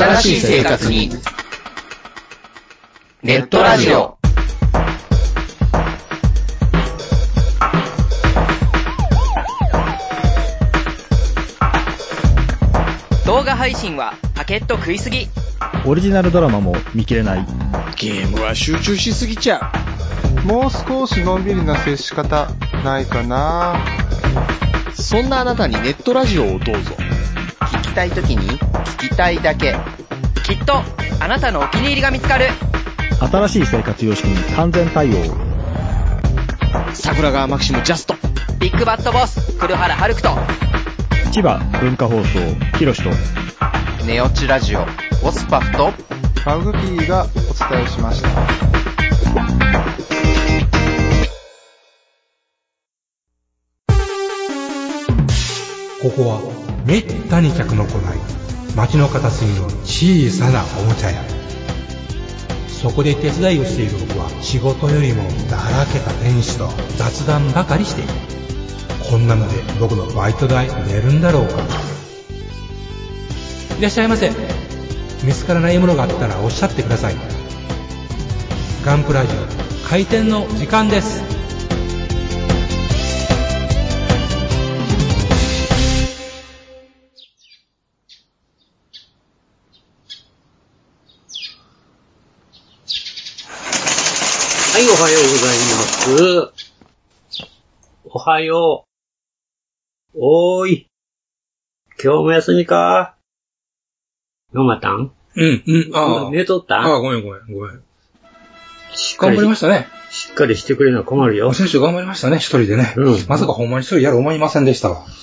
新しい生活にネットラジオ。 動画配信はパケット食いすぎ。 オリジナルドラマも見切れない。 ゲームは集中しすぎちゃう。もう少しのんびりな接し方ないかな。 そんなあなたにネットラジオをどうぞ。 聞きたいときに聞きたいだけ。 きっとあなたのお気に入りが見つかる。 新しい生活様式に完全対応。 桜川マキシムジャスト。 ビッグバットボス黒原遥人。 千葉文化放送ひろしとネオチラジオオスパフとマグピーがお伝えしました。 ここはめったに客の来ない街の片隅の小さなおもちゃ屋。そこで手伝いをしている僕は仕事よりもだらけた店主と雑談ばかりしている。こんなので僕のバイト代出るんだろうか。いらっしゃいませ。見つからないものがあったらおっしゃってください。ガンプラジオ開店の時間です。 はい、おはようございます。おはよう。おーい。今日も休みか？飲またん？ ああ。 寝とった？ ああ、ごめん。頑張りましたね。 しっかりしてくれるのは困るよ。 先週頑張りましたね、一人でね。まさかほんまに一人やる思いませんでしたわ。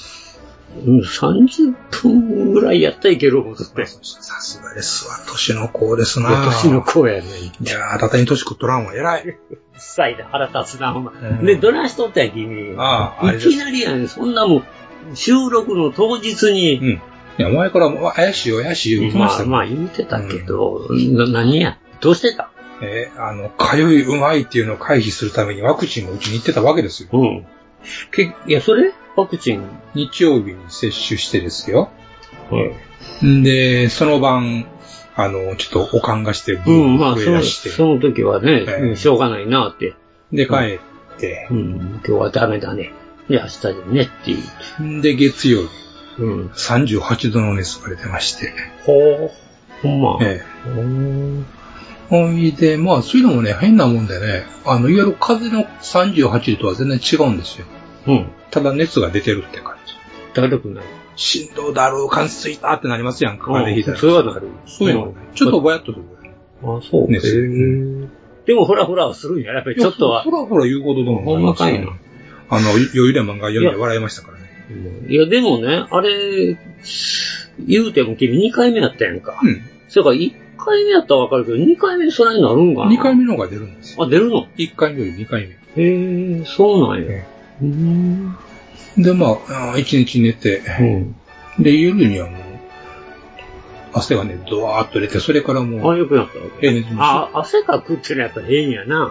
30分ぐらいやったらいける思って。 さすがですわ。年の子ですな。 年の子やね。 いやー、たたに年食っとらんわ、偉い。 うっさいで腹立つな、お前。で、どないしとったんや、君。いきなりやね、そんなもん、収録の当日に。 いや、前から怪しい言ってました。 まあ言ってたけど、何や、どうしてた？ かゆいうまいっていうのを回避するためにワクチンを打ちに行ってたわけですよ。 いや、それワクチン日曜日に接種してですよ。で、その晩、ちょっとおかんがして、 まあ、その時はね、しょうがないなって。で、 帰って、 今日はダメだね。で、明日でねっていう。 で、月曜日、38度の熱が出てまして。 ほんま。 ほいで、まあ、そういうのもね、変なもんでね、いわゆる風邪の38度とは全然違うんですよ。ただ熱が出てるって感じ。 だるくない。 振動だる、感じついたってなりますやんか、風邪ひいたら。 それはなる。 そういうのね。ちょっとぼやっとするぐらい。 あ、そう。熱。でも、フラフラはするんや。やっぱりちょっとは。 フラフラ言うことでもほんまかいな。 余裕で漫画読んで笑いましたからね。 いや、でもね、あれ、言うても君2回目やったやんか。それから1回目やったらわかるけど、2回目にそれになるんかな？ 2 回目の方が出るんですよ。 あ、出るの？ 1 回目より2回目。そうなんや。 で、まあ、1日寝て、で、夜にはもう、汗がね、ドワーっと出て、それからもう、 よくなったわけ。汗かくってのはやっぱり変やな。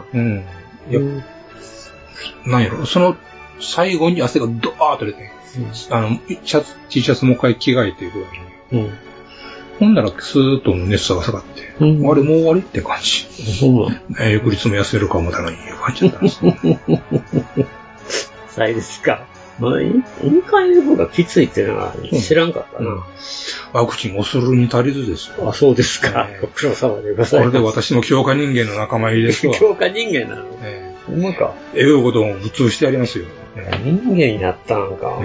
なんやろ、その、最後に汗がドワーっと出て、T シャツもう一回着替えていくわけに。ほんなら、スーッと熱が下がって、あれ、もう終わりって感じ。翌日も休めるかもたのにいう感じだったんですね。 そうですか。2回目の方がきついっていうのは知らんかったな。 ワクチンをするに足りずですよ。 あ、そうですか。ご苦労様でございます。 これで私も強化人間の仲間入りですわ。 強化人間なの？ほんまか。 いうことを普通してやりますよ。 人間になったんか。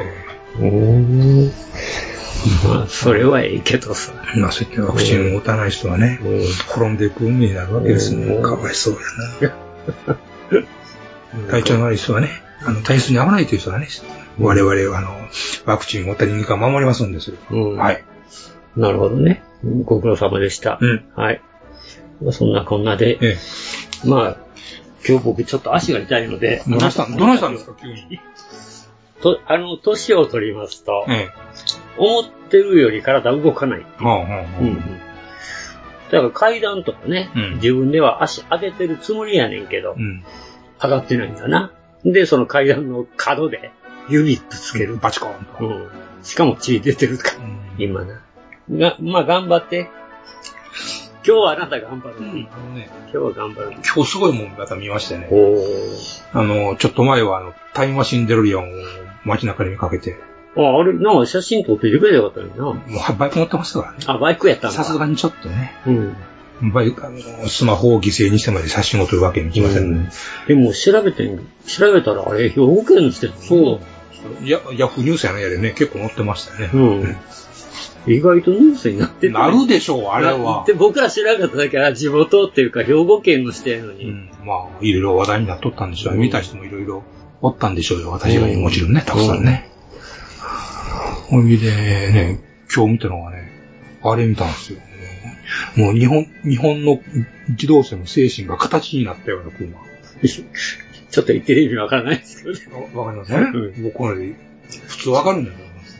まあ、それはええけどさ。 まあ、そうやってワクチンを打たない人はね、転んでいく運命になるわけですね。かわいそうやな。体調の悪い人はね、体質に合わないという人はね、我々はワクチンを打った人間が守りますんですよ。はい。 なるほどね。ご苦労様でした。はい。そんなこんなで、まあ、今日僕ちょっと足が痛いので。 どないしたんですか、急に。 年を取りますと、思ってるより体動かない。だから階段とかね、自分では足上げてるつもりやねんけど、上がってないんだな。で、その階段の角で指ぶつける。 バチコーンと。 しかも血出てるから、今な。まあ頑張って、 今日はあなた頑張る。今ね、 日は頑張る。 今日すごいもんまた見ましたね。 おちょっと前はタイムマシンデロリアンを街中に見かけて。 あれ、なんか写真撮って入れてくればよかったのにな。 もうバイク乗ってますからね。 あ、バイクやったんだ。 さすがにちょっとね。 うん。 スマホを犠牲にしてまで写真を撮るわけにいきませんね。 でも調べたらあれ、兵庫県の人そう。ヤフーニュースやねやでね、結構載ってましたよね。 うん。意外とニュースになってなるでしょう、あれは。 で、僕ら調べただけは地元っていうか兵庫県の人やのに。 まあ、いろいろ話題になっとったんでしょう。見た人もいろいろおったんでしょうよ、私がもちろんね、たくさんね。ほいでね、今日見たのはね、あれ見たんですよ。もう日本の自動車の精神が形になったような車。 ちょっと言ってる意味わからないですけどね。 わかりません？僕これ、普通わかるんだと思います。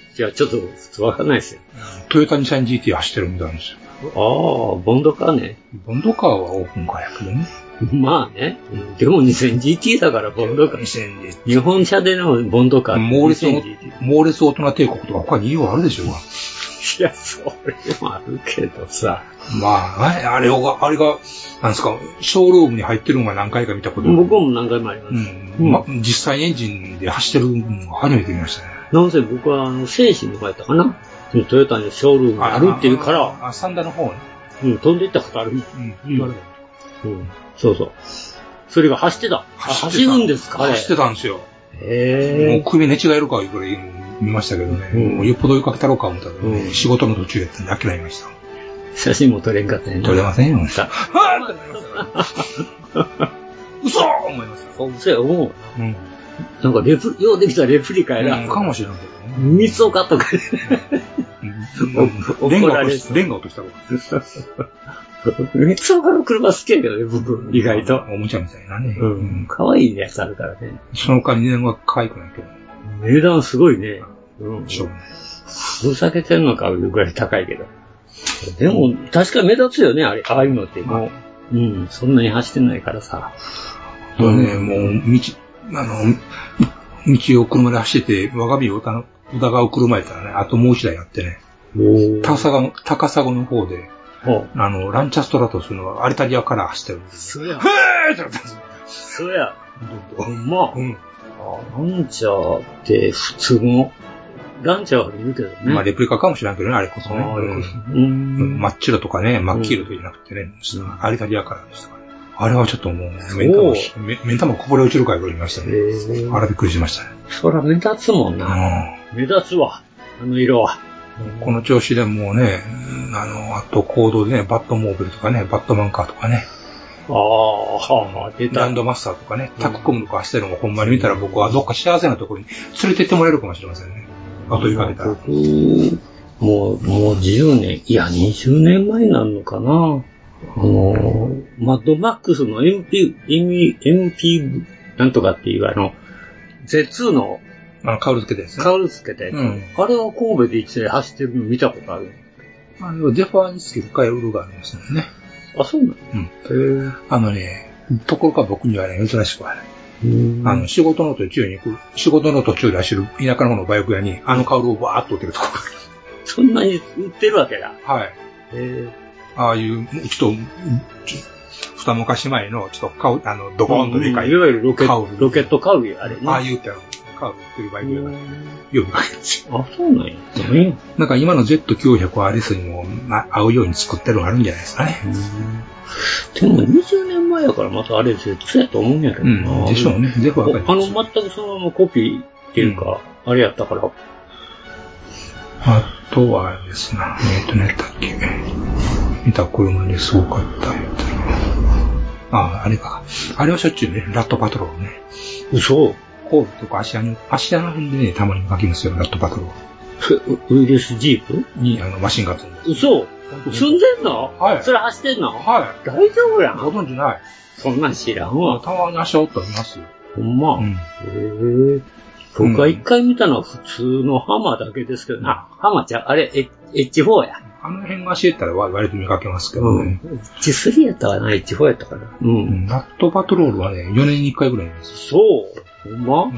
じゃあちょっと普通わかんないですよ。 トヨタ日産 GT 走ってるみたいなんですよ。 ああ、ボンドカーね。 ボンドカーはオープンカーやけどね。 まあね。でも 2000GT だからボンドカー。 2000GT。 日本車でのボンドカー。 猛烈大人帝国とか他に言いようあるでしょうが。 いや、それもあるけどさ。 まあ、あれが、なんですか、ショールームに入ってるのが何回か見たこと。 僕も何回もあります。 実際エンジンで走ってるのが初めて見ましたね。 なんせ僕は精神の方やったかな。トヨタにショールームがあるっていうから。 サンダの方ね。 飛んでいったことある。言われた。そうそう。それが走ってた。走るんですか？ 走ってたんですよ。もう首寝違えるかいうぐらい見ましたけどね。もうよっぽど追いかけたろうか思ったけどね。仕事の途中やったんで諦めました。 写真も撮れんかったね。 撮れませんよ。はぁってなりました。嘘思いました。 嘘や、思う。なんかようできたレプリカやな。 かもしれんけどね。 ミスをかとか。 レンガ落としたこと。 ミスをかの車好きやけどね、僕、意外と。 おもちゃみたいなね。 かわいいやつあるからね。 その代わり値段が可愛くないけど。 値段すごいね。 しょうがない。 ふざけてんのかいうぐらい高いけど。でも、確かに目立つよね、ああいうのって。もう、そんなに走ってないからさ。 もう、道を車で走ってて、我が身を宇田川を車やったらね、あともう一台あってね、高砂の方で、ランチャストラトスのアリタリアから走ってるんです。 そや。 へーってなったんですよ。 そや。ほんま。ランチャーって普通の、ランチャーはいるけどね。 まあレプリカかもしれんけどね、あれこそね。真っ白とかね、真っ黄色とかじゃなくてね、アリタリアからでしたからね。あれはちょっともう、目ん玉こぼれ落ちるかいぐらい見ましたね。あれびっくりしましたね。 そら目立つもんな。目立つわ。あの色は。 この調子でもうね、あと行動でね、バットモービルとかね、バットマンカーとかね。出た。ランドマスターとかね、タックコムとか走ってるのもほんまに見たら僕はどっか幸せなところに連れてってもらえるかもしれませんね。後にかけたら。 もう10年、いや20年前になるのかな。マッドマックスの MP なんとかっていうZ2 のカウルつけたやつね。 カウルつけたやつ。あれは神戸で一台走ってるの見たことある。 あれはデファーにつけるカウルがありますよね。 あ、そうなの？ ところか僕にはね、珍しくはない。仕事の途中で走る田舎の方のバイク屋に、カウルをバーっと売ってるところがある。 そんなに売ってるわけだ。 はい。ああいう、ちょっと、二昔前の、ちょっとドボーンとでかい。 いわゆるロケットカウルあれね。 ああいうカウル売ってるバイク屋がよくあるんですよ。 あ、そうなんや。 なんか今の Z900RS にも合うように作ってるのがあるんじゃないですかね。 でも20年前やからまたあれ Z やと思うんやけどな。 でしょうね。全部わかります。 全くそのままコピーっていうか、あれやったから。 あとはですね、何やったっけ。見た車ですごかったやつ。あれか。あれはしょっちゅうね、ラットパトロールね。 嘘？ 神戸とか芦屋の辺でね、たまに書きますよ、ラットパトロール。 ウイルスジープに、マシンガン積んで。 嘘？積んでんの？ はい。 それ走ってんの？ はい。 大丈夫やん。 ご存知ない。 そんなん知らんわ。 たまに足を折って見ますよ。 ほんま。僕が一回見たのは普通のハマだけですけど、ハマちゃん、あれ、H4 や。 あの辺が教えたら割と見かけますけどね。 H3 やったかな ?H4 やったかな。 ラットパトロールはね、4年に1回ぐらい見ます。 そう。ほんま？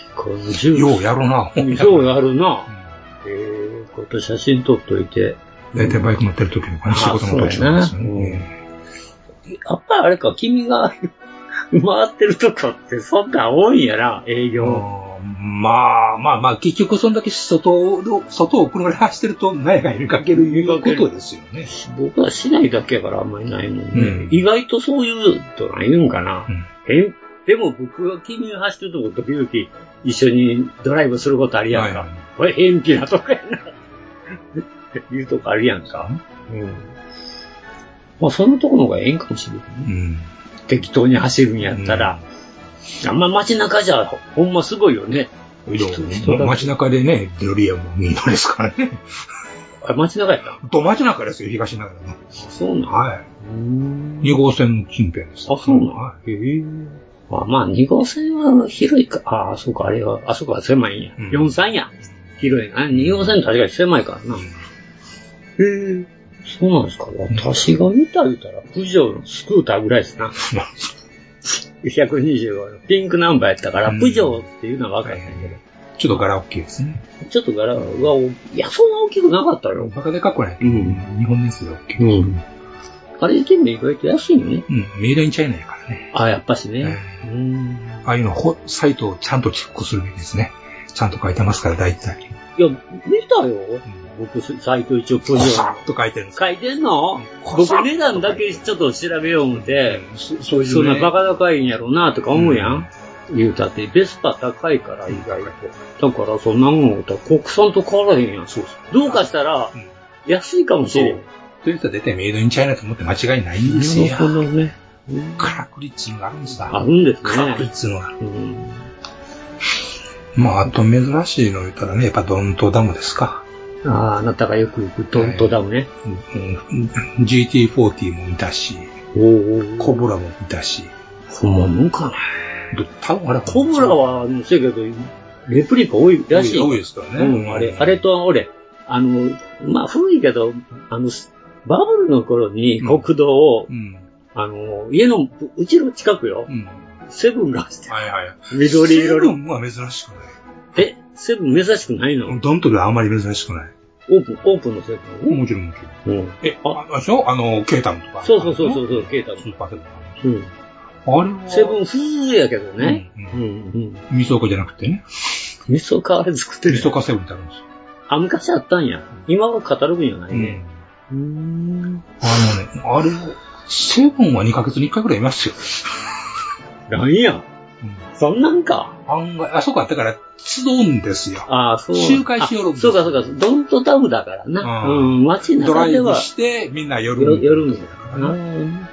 ようやるな。 ようやるな。今度写真撮っといて。 だいたいバイク乗ってる時とかね、仕事の途中ですよね。 やっぱりあれか、君が回ってるとこってそんな多いんやな、営業。 まあ、結局そんだけ外を車で走ってると何やかんや見かけるいうことですよね。 僕は市内だけやからあんまりないもんね。意外とそういうとないんかな。でも僕が君が走ってるとこ時々一緒にドライブすることあるやんか。これ偏僻なとこやな。いうとこあるやんか。まあそのとこの方がええんかもしれないね。適当に走るんやったら。あんま街中じゃほんますごいよね。 街中でね、乗り屋もいいのですからね。 街中やった街中ですよ、東長野の。 そうなんはい。2号線の近辺です。 あ、そうなんまあ、2号線は広いか。あそうか、あそこは狭いんや。43や。広いな。2号線確かに狭いからな。そうなんですか。私が見た言うたら、プジョーのスクーターぐらいですな。125のピンクナンバーやったから、プジョーっていうのは分かったんやけど。 ちょっと柄大きいですね。 ちょっと柄が、いや、そんな大きくなかったよ。 バカでかくない。日本のやつで大きい。 あれでも意外と安いよね。 メイドインチャイナやからね。 やっぱしね。 ああいうの、サイトをちゃんとチェックするべきですね。ちゃんと書いてますから、大体。 いや、見たよ。僕、サイト一応プジョー。 さっと書いてるんです。 書いてんの？僕値段だけちょっと調べよう思って、そんなバカ高いんやろうなとか思うやん。言うたって、ベスパ高いから意外と。だからそんなもん国産と変わらへんやん。どうかしたら、安いかもしれん。 というと大体メイドインチャイナと思って間違いないんですよ。 なるほどね。 カラクリッツのがあるんですあるんですね。 カラクリッツのが。まあ、あと珍しいの言ったらね、やっぱドントダムですか。 あなたがよく行くドントダムね。 GT40 も見たし、コブラも見たし。 ほんまもんかね。 多分あれコブラは、せやけど、レプリカ多いらしい。 多いですからね。 あれと俺、まあ古いけど、バブルの頃に国道を、家の、うちの近くよ。セブンが走ってる。緑色の。 セブンは珍しくない。 セブン珍しくないの？ ドントではあんまり珍しくない。 オープンのセブンもちろん。あでしょケータムとか。 そう、ケータム。 スーパーセブン。あれはセブン風やけどね。 味噌岡じゃなくてね。 味噌岡あれ作ってる。 味噌岡セブンってあるんですよ。 昔あったんや。今はカタログにはないね。 あれ、セブンは2ヶ月に1回くらいいますよ。 なんや。そんなんか。 案外、あそこあったから集うんですよ。 そう。 周回しよるんですよ。 そうか。ドントダムだからな。街中では。 ドライブしてみんな寄るんだからな。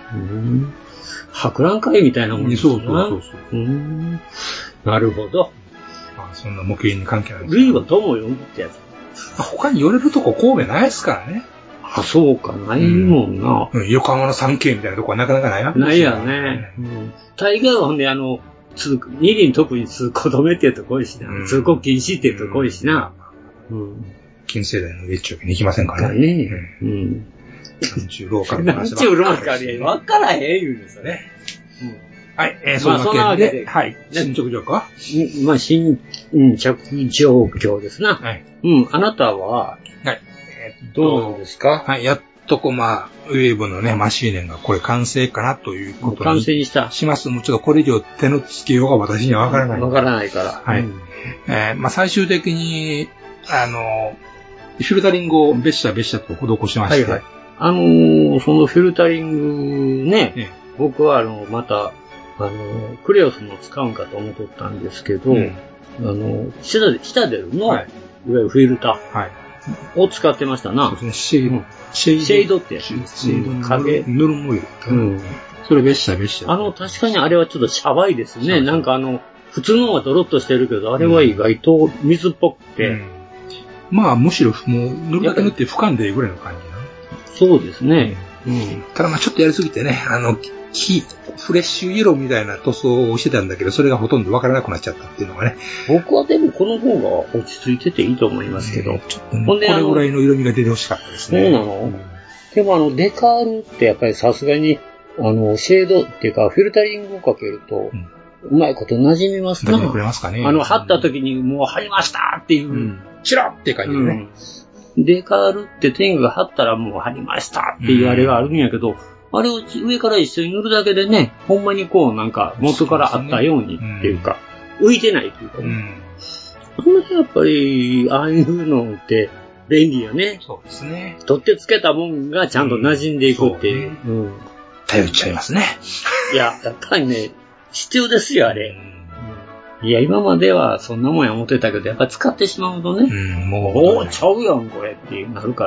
博覧会みたいなもんですそう。 なるほど。 そんな模型に関係ない。 ルイは友よってやつ。 他に寄れるとこ神戸ないですからね。 そうか、ないもんな。 横浜の 3K みたいなとこはなかなかないわけですよ。ないやね。大概はほんで二輪特に通行止めって言うとこいしな。通行禁止って言うとこいしな。 近世代の越中に行きませんからね。なんちゅうローカルの話。 なんちゅうローカルや。わからへん言うんですよね。 はい、そんなわけで、はい。進捗状況はまあ、進捗状況ですな。 はい。 あなたは、 はい。 どうですか？ はい、やっとウェーブのね、マシーネンがこれ完成かなということに。 完成したします。もうちょっとこれ以上手のつけようが私にはわからない。 わからないから。 はい。まあ、最終的に、フィルタリングをべっしゃべっしゃと施しまして。はい。 そのフィルタリングね、僕はまた、クレオスの使うんかと思っとったんですけど、下での、いわゆるフィルターを使ってましたな。 そうですね、シェードってやつ。 シェード影。ヌルムオイル。それべっしゃべっしゃ。 確かにあれはちょっとシャバいですね。なんか普通のはドロッとしてるけど、あれは意外と水っぽくて。 まあ、むしろもう塗るだけ塗って俯瞰でいいぐらいの感じな。 そうですね。 ただまあちょっとやりすぎてね、フレッシュイエローみたいな塗装をしてたんだけど、それがほとんどわからなくなっちゃったっていうのがね。 僕はでもこの方が落ち着いてていいと思いますけど。 ちょっとね、これぐらいの色味が出てほしかったですね。 そうなの？でもデカールってやっぱりさすがに、シェードっていうか、フィルタリングをかけると、うまいこと馴染みますね。 馴染んでくれますかね。 貼った時にもう貼りましたっていう、 チラって感じでね。 デカールってとにかく貼ったらもう貼りましたっていうあれがあるんやけど、あれを上から一緒に塗るだけでね、ほんまにこうなんか元からあったようにっていうか、浮いてないっていうかね。やっぱり、ああいうのって便利よね。 そうですね。 取ってつけたもんがちゃんと馴染んでいくっていう。 頼っちゃいますね。 いや、やっぱりね、必要ですよ、あれ。いや、今まではそんなもんや思ってたけど、やっぱ使ってしまうとね、もう、ちゃうやん、これってなるから。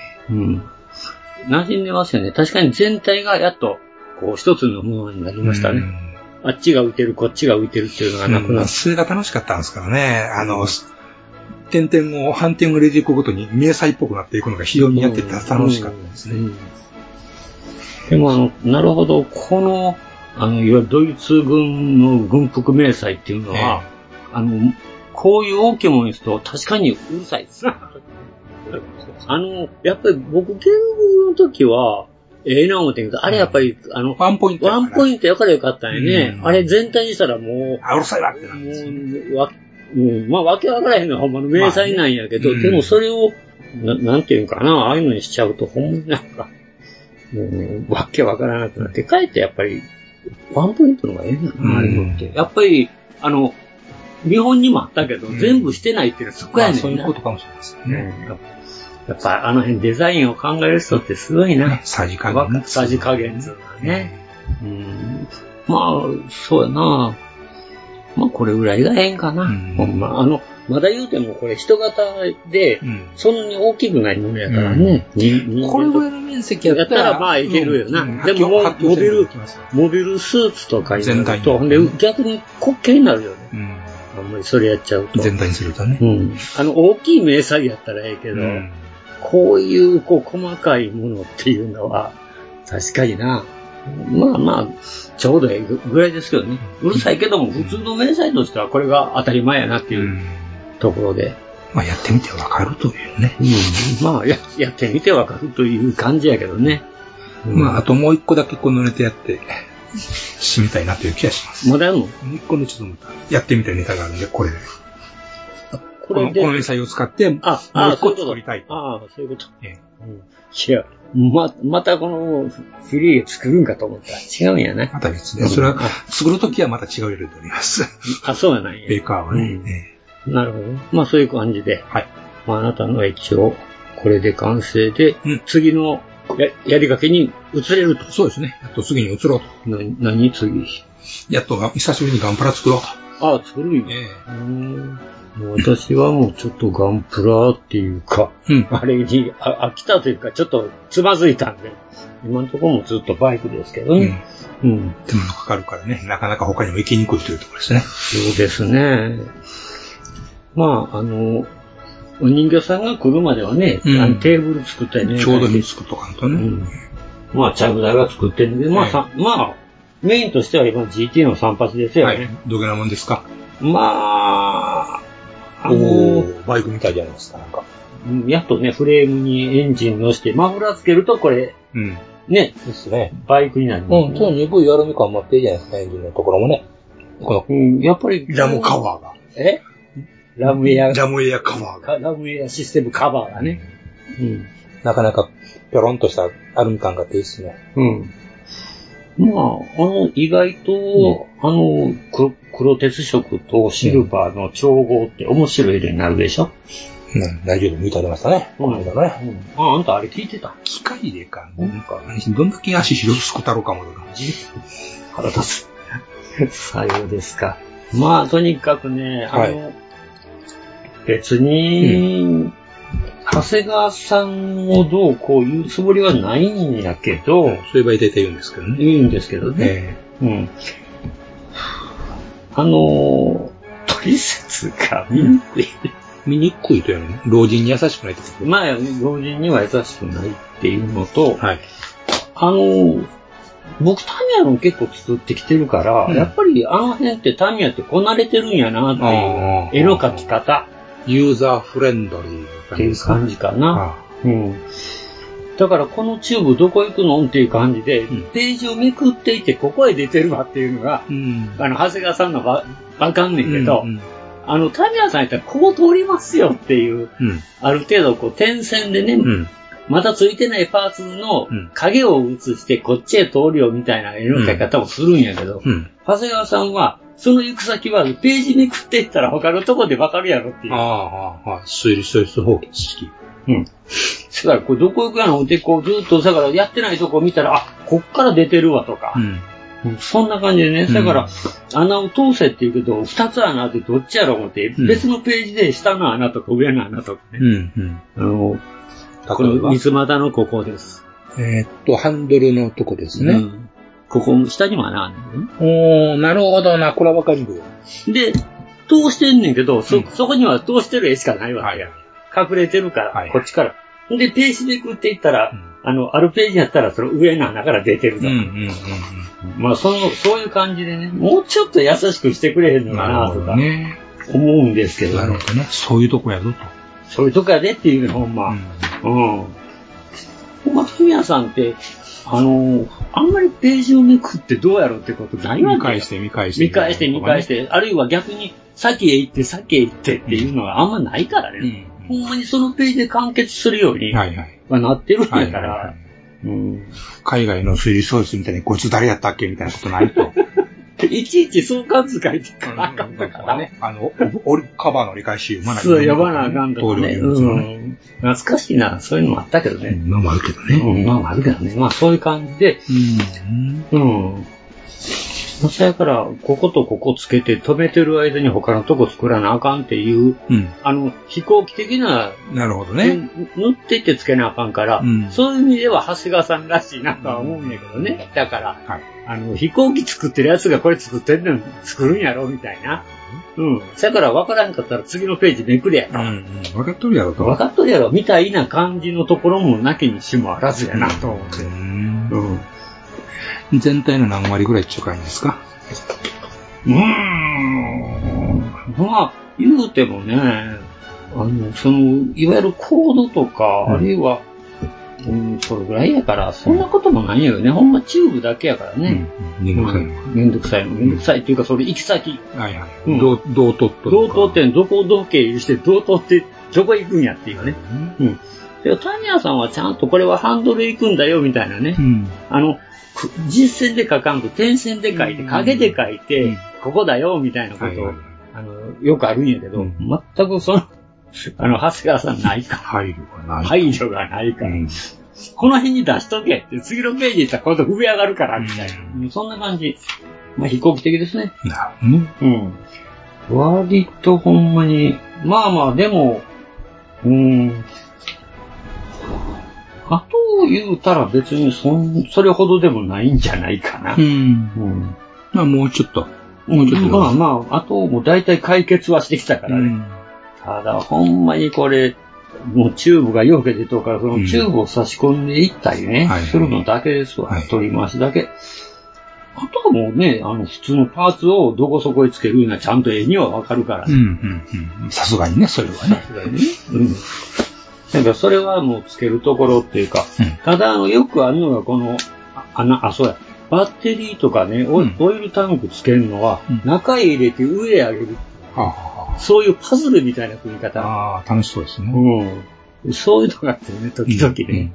馴染んでますよね。確かに全体がやっと、こう、一つのものになりましたね。あっちが浮いてる、こっちが浮いてるっていうのがなくなって。 それが楽しかったんですからね。点々を反転を入れていくごとに迷彩っぽくなっていくのが非常にやってて楽しかったですね。 でもなるほど、この、いわゆるドイツ軍の軍服迷彩っていうのは、こういう大きいものにすると確かにうるさいです。やっぱり僕、言語の時は、な思ってんけど、あれやっぱり、 ワンポイント。 ワンポイントやからよかったんやね。あれ全体にしたらもう、 うるさいわってなんですよ。 まあ、わけわからへんのはほんまの迷彩なんやけど、でもそれを、なんていうんかな、ああいうのにしちゃうと、ほんまになんか、わけわからなくなって、かえってやっぱり、ワンポイントの方がええんだな、あれのって。やっぱり、日本にもあったけど、全部してないっていうのはそこやねんな。 そういうことかもしれないですね。 やっぱ辺デザインを考える人ってすごいな。 さじ加減。 さじ加減っていうのはね。まあ、そうやな。まあ、これぐらいがええんかな。ほんま。まだ言うてもこれ人型で、そんなに大きくないものやからね。 これぐらいの面積やったらまあいけるよな。でももうモビルスーツとかになると、ほんで逆に滑稽になるよね。あんまりそれやっちゃうと。 全体にするとね。 大きい迷彩やったらええけど、こういう細かいものっていうのは、確かにな。まあまあ、ちょうどええぐらいですけどね。うるさいけども、普通の迷彩としてはこれが当たり前やなっていうところで。 まあやってみてわかるというね。 まあやってみてわかるという感じやけどね。 まああともう一個だけこのネタやって、締めたいなという気がします。 まだやんの？ 一個のちょっとやってみたいネタがあるんで、これで。この迷彩を使って、もう一個作りたい。 そういうこと。いや、またこのフリーを作るんかと思ったら違うんやね。 また別で。それは作るときはまた違う入れております。 そうやないや。 ベーカーはね。 なるほど。まあそういう感じで。はい。まああなたの一応、これで完成で、次のやりかけに移れると。 そうですね。やっと次に移ろうと。 何次？ やっと久しぶりにガンプラ作ろうと。 作るんや。私はもうちょっとガンプラっていうか、あれに飽きたというか、ちょっとつまずいたんで、今のところもずっとバイクですけどね。 手間かかるからね、なかなか他にも行きにくいというところですね。 そうですね。まあ、お人形さんが来るまではね、テーブル作ったりね。 ちょうどに作っとかんとね。 まあ、チャイブ台が作ってるんで、まあ、メインとしては今 GT の38ですよね。 どげなもんですか？ まあ、 バイクみたいじゃないですか、なんか。 やっとね、フレームにエンジン乗して、マフラーつけるとこれ、ね、ですね、バイクになります、ね。 ちょっと鈍いアルミ感持っていいじゃないですか、エンジンのところもね。 この、やっぱり、 ラムカバーが。 ラムエアカバーが。 ラムエアシステムカバーがね。 なかなか、ぴょろんとしたアルミ感があっていいですね。 まあ、意外と、黒鉄色とシルバーの調合って面白い色になるでしょ？ ラジオで見てありましたね。 あんたあれ聞いてた？ 機械でか。どんだけ足広くすくたろうかもだな。 腹立つ。さようですか。まあ、とにかくね、別に、長谷川さんをどうこう言うつもりはないんやけど、 そういえば出て言うんですけどね。 言うんですけどね。取説が見にくい。 見にくいというのは、老人に優しくないってこと？ まあ、老人には優しくないっていうのと、僕タミヤの結構作ってきてるから、やっぱり辺ってタミヤってこなれてるんやなっていう、絵の描き方。 ユーザーフレンドリーっていう感じかな。だからこのチューブどこ行くのっていう感じで、ページをめくっていてここへ出てるわっていうのが、長谷川さんのわかんねんけど、 タミヤさんやったらこう通りますよっていう、ある程度こう点線でね、まだついてないパーツの影を映してこっちへ通るよみたいな絵の描き方をするんやけど、長谷川さんは、その行く先はページめくっていったら他のとこでわかるやろっていう。 推理小説方式。 だから、これどこ行くやろってこうずっと、だからやってないとこ見たら、こっから出てるわとか。そんな感じでね。だから、穴を通せって言うけど、2つ穴ってどっちやろ思って、別のページで下の穴とか上の穴とかね。この三つ股のここです。 ハンドルのとこですね。 ここ、下にも穴あるね。 なるほどな、これはわかる。 で、通してんねんけど、そこには通してる絵しかないわけや。隠れてるから、こっちから。で、ページめくっていったら、あるページやったら、その上の穴から出てるとか。まあ、そういう感じでね、もうちょっと優しくしてくれへんのかな、とか、思うんですけどね。 なるほどね。そういうとこやぞと。 そういうとこやでっていうの、ほんま。タミヤさんって、あんまりページをめくってどうやろうってことないわけ。 見返して。 あるいは逆に、先へ行ってっていうのがあんまないからね。ほんまにそのページで完結するように、なってるんだから。 海外の推理小説みたいに、こいつ誰やったっけみたいなことないと。 いちいち相関図書いてかなあかんだからね。 カバーの折り返し読まないと。読まなあかんとかね。懐かしいな。そういうのもあったけどね。 今もあるけどね。 まあそういう感じで。そやから、こことここつけて止めてる間に他のとこ作らなあかんっていう、飛行機的な、 なるほどね。 塗っていってつけなあかんから、そういう意味では長谷川さんらしいなとは思うんやけどね。だから、飛行機作ってるやつがこれ作ってんの作るんやろみたいな。だから分からんかったら次のページめくれやと。 分かっとるやろと。 分かっとるやろみたいな感じのところもなきにしもあらずやなと思って。 全体の何割ぐらいっていう感じですか？ まあ、言うてもね、いわゆるコードとか、あるいは、それぐらいやから、そんなこともないよね。ほんまチューブだけやからね。 めんどくさいっていうか、それ行き先。 どう取って。 どう取ってどこどけして、どう取って、どこ行くんやっていうね。タミヤさんはちゃんとこれはハンドル行くんだよ、みたいなね。実線で書かんと点線で書いて、影で書いて、ここだよ、みたいなことを、よくあるんやけど、全く長谷川さんないから。配慮がないから。この辺に出しとけって、次のページ行ったら今度上上がるから、みたいな。そんな感じ。まあ、飛行機的ですね。 なるほどね。 割とほんまに、まあまあ、でも、あと言うたら別にそれほどでもないんじゃないかな。 まあもうちょっと。 まあ、あともう大体解決はしてきたからね。ただほんまにこれ、もうチューブがよけてとか、そのチューブを差し込んでいったりね、するのだけですわ。取り回しだけ。あとはもうね、普通のパーツをどこそこへつけるようなちゃんと絵にはわかるからね。 さすがにね、それはね。 だからそれはもうつけるところっていうか、ただよくあるのがこのそうや、バッテリーとかね、オイルタンクつけるのは、中へ入れて上へ上げる。そういうパズルみたいな組み方。 楽しそうですね。 そういうのがあってね、時々ね。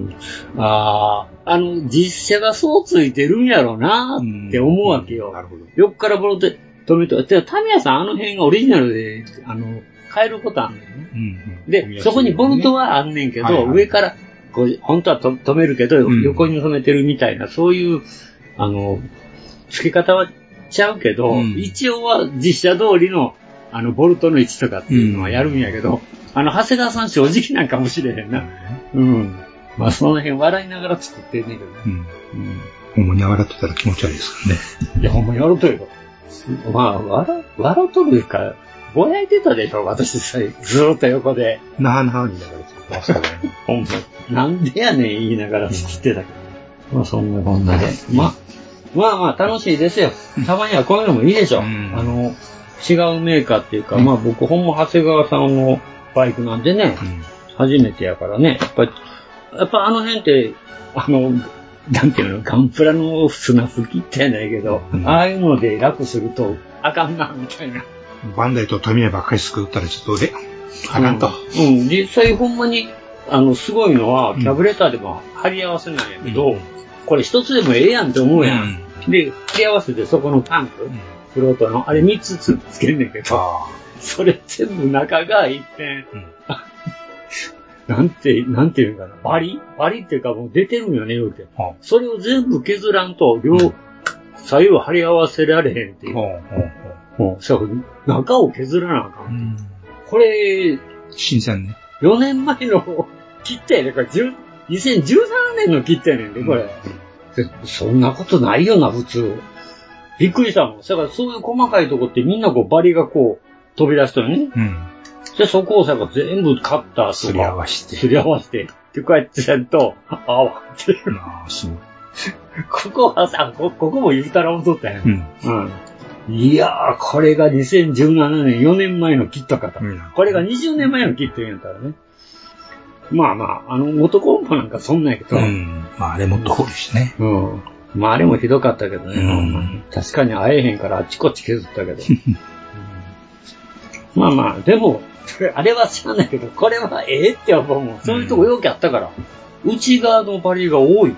実写がそうついてるんやろうなって思うわけよ。横からボルト止めて、タミヤさんあの辺がオリジナルで、変えることあんねんね。で、そこにボルトはあんねんけど、上から、こう、本当は止めるけど、横に止めてるみたいな、そういう、付け方はちゃうけど、一応は実写通りの、ボルトの位置とかっていうのはやるんやけど、長谷川さん正直なんかもしれへんな。まあ、その辺笑いながら作ってんねんけどね。 ほんまに笑ってたら気持ち悪いですからね。 いや、ほんまに笑うとるよ。まあ、笑うとるか、ぼやいてたでしょ、私さ、ずーっと横で。 なはなはにながら作ってましたね。 ほんま。なんでやねん言いながら作ってたけど。まあ、そんなこんなで。まあ、楽しいですよ。たまにはこういうのもいいでしょ。違うメーカーっていうか、まあ僕ほんま長谷川さんのバイクなんでね、初めてやからね、やっぱあの辺って、なんていうの、ガンプラの砂吹きってやないけど、ああいうので楽するとあかんな、みたいな。 バンダイと富永ばっかり作ったらちょっとあかんと。 実際ほんまに、すごいのは、キャブレターでも貼り合わせなんやけど、これ一つでもええやんって思うやん。で、貼り合わせてそこのタンク、フロートの、あれ3つつけんねんけど、それ全部中が一遍、なんていうんかな、バリっていうかもう出てるんよね、言うて。それを全部削らんと、左右貼り合わせられへんっていう。中を削らなあかん。これ、 新鮮ね。 4年前の切手やねん。これ2017年の切手やねんで、これ。そんなことないよな、普通。びっくりしたもん。だからそういう細かいとこってみんなこうバリがこう飛び出したよね。で、そこを全部カッターすり合わせて。で、こうやってやると、っていう。 すごい。 ここはさ、ここも言うたら踊ったやん。いやー、これが2017年4年前のキットかと。これが20年前のキットやったらね。まあまあ、元コンポなんかそんなんやけど。 まああれもっと古いしね。 まああれもひどかったけどね。確かに会えへんからあっちこっち削ったけど。まあまあ、でも、あれは知らないけど、これはええって思うもん。そういうとこよくあったから。内側のバリが多い。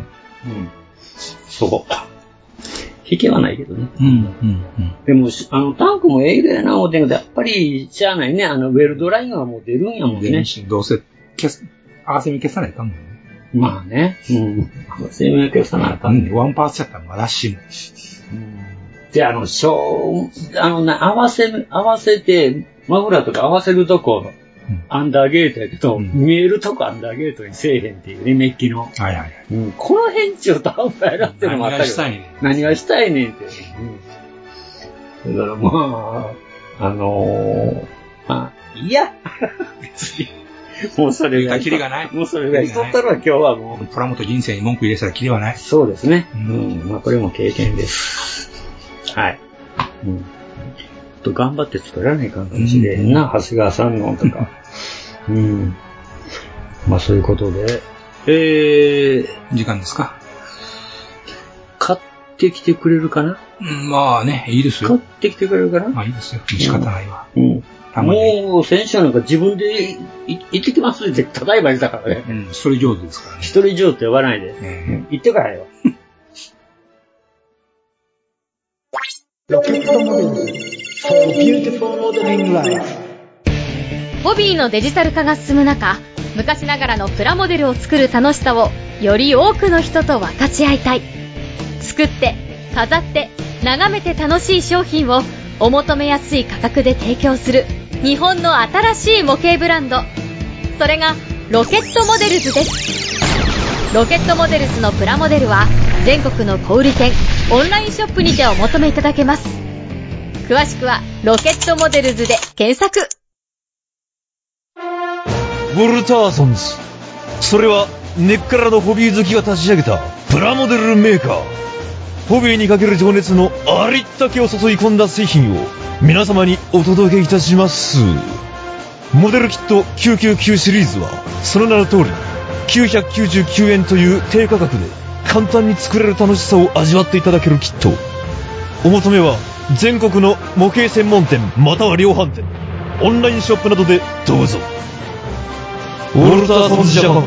そう。引けはないけどね。でも、タンクもええ色やな思ってんけど、やっぱり、しゃあないね。ウェルドラインはもう出るんやもんね。 どうせ、合わせ目消さないかんもんね。 まあね。合わせ目消さないかんね。 ワンパーツやったらまだしも。 で、合わせて、マフラーとか合わせるとこ、アンダーゲートやけど、見えるとこアンダーゲートにせえへんっていうね、メッキの。この辺中途半端やなっていうのもあったけど。何がしたいねんって。だからまあ、いや、別に。もうそれが。 キリがない。 もうそれがしとったら今日はもう。 プラモと人生に文句入れたらキリはない。 そうですね。まあこれも経験です。はい。頑張って作らないかんかもしれんな、長谷川さんのとか。まあそういうことで、 時間ですか？ 買ってきてくれるかな？ まあね、いいですよ。 買ってきてくれるかな？ まあいいですよ。仕方ないわ。 もう先週なんか自分で行ってきますってただいま言ったからね。 一人上手ですからね。 一人上手って呼ばないで。行ってからよ。 ロケットモデルfor beautiful modeling life。 ホビーのデジタル化が進む中、昔ながらのプラモデルを作る楽しさをより多くの人と分かち合いたい。作って、飾って、眺めて楽しい商品をお求めやすい価格で提供する日本の新しい模型ブランド。それがロケットモデルズです。ロケットモデルズのプラモデルは全国の小売店、オンラインショップにてお求めいただけます。詳しくはロケットモデルズで検索。 ウォルターソンズ、それは根っからのホビー好きが立ち上げたプラモデルメーカー。ホビーにかける情熱のありったけを注い込んだ製品を皆様にお届けいたします。モデルキット999シリーズはその名の通り999円という低価格で簡単に作れる楽しさを味わっていただけるキット。お求めは全国の模型専門店または量販店、オンラインショップなどでどうぞ。ウォルターソンズジャパン。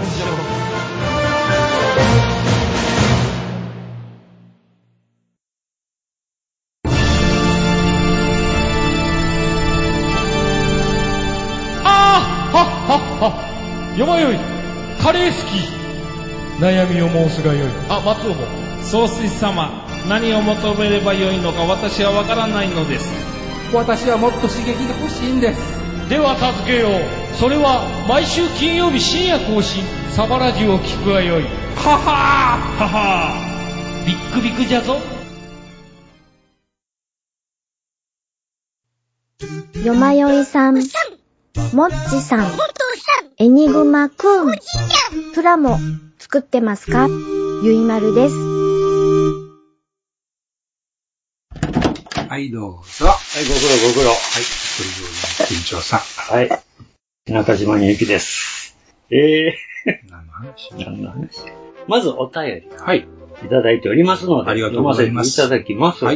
よまよい、カレー好き。悩みを申すがよい。松尾も。 総帥様、何を求めればよいのか私はわからないのです。 私はもっと刺激が欲しいんです。 では助けよう。それは毎週金曜日深夜更新、サバラジュを聞くがよい。ははーははー、ビックビックじゃぞ。 よまよいさん、もっちさん、エニグマくん、プラモ作ってますか？ゆいまるです。 はい、どうぞ。 はい、ご苦労。はい、 一人上手の店長さん。 はい、中島みゆきです。何の話？まずお便り。はい。いただいておりますので、 ありがとうございます。 読ませていただきます。はい。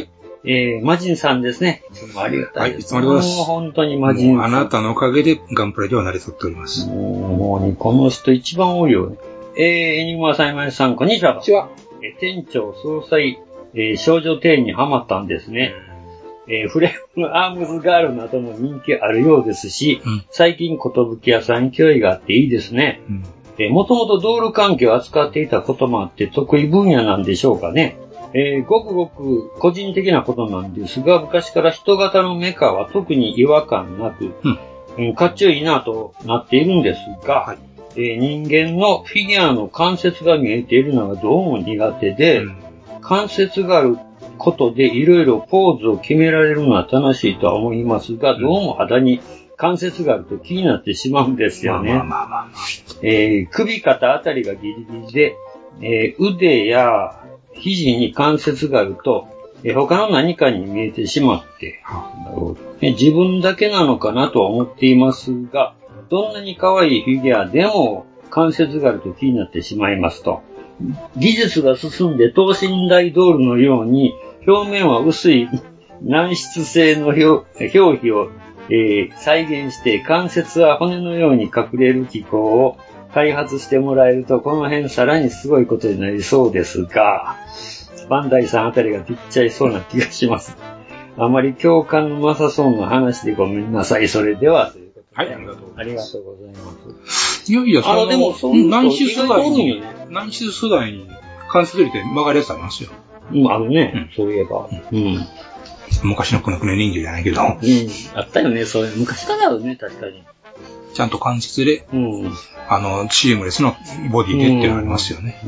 マジンさんですね。いつもありがたいです。 はい、いつもありがとうございます。 本当にマジンさん。 あなたのおかげでガンプラでは成り立っております。 もうね、この人一番多いよね。エニグマサイマンさん、こんにちは。こんにちは。店長総裁、少女店にハマったんですね。フレームアームズガールなども人気あるようですし、最近寿屋さん勢いがあっていいですね。もともと道路関係を扱っていたこともあって得意分野なんでしょうかね。ごくごく個人的なことなんですが、昔から人型のメカは特に違和感なく、かっちょいいなとなっているんですが、人間のフィギュアの関節が見えているのがどうも苦手で、関節があることでいろいろポーズを決められるのは楽しいとは思いますが、どうも肌に関節があると気になってしまうんですよね。首肩あたりがギリギリで、腕や肘に関節があると、他の何かに見えてしまって、自分だけなのかなとは思っていますが、どんなに可愛いフィギュアでも関節があると気になってしまいますと。技術が進んで等身大ドールのように表面は薄い軟質製の表皮を、再現して関節は骨のように隠れる機構を開発してもらえるとこの辺さらにすごいことになりそうですが、バンダイさんあたりがぴっちゃいそうな気がします。あまり共感のなさそうな話でごめんなさい。それではということで。はい、ありがとうございます。 いやいや、 でもそういう軟質素材に、軟質素材に関節入れて曲がるやつありますよ。 あるね、そういえば。 昔のくねくね人形じゃないけど。 あったよね、そういう。昔からあるね、確かに。 ちゃんと関節で、チームレスのボディでっていうのがありますよね。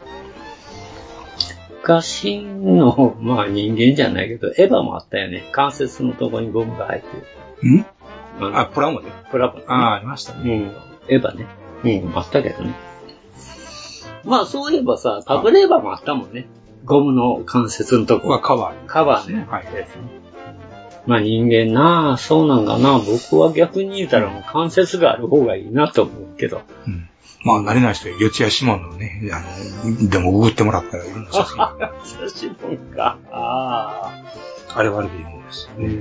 昔の、人間じゃないけど、エヴァもあったよね。関節のとこにゴムが入ってる。 プラモでプラモ、ね。 ありましたね。 エヴァね。あったけどね。そういえばさ、パブレーバーもあったもんね。ゴムの関節のとこ。 カバーね。はい。人間なぁ、そうなんかな。僕は逆に言うたらもう関節がある方がいいなと思うけど。 慣れない人は四谷指紋のね、でもググってもらったらいるんですよ。 指紋か。 あれはあれでいいもんですね。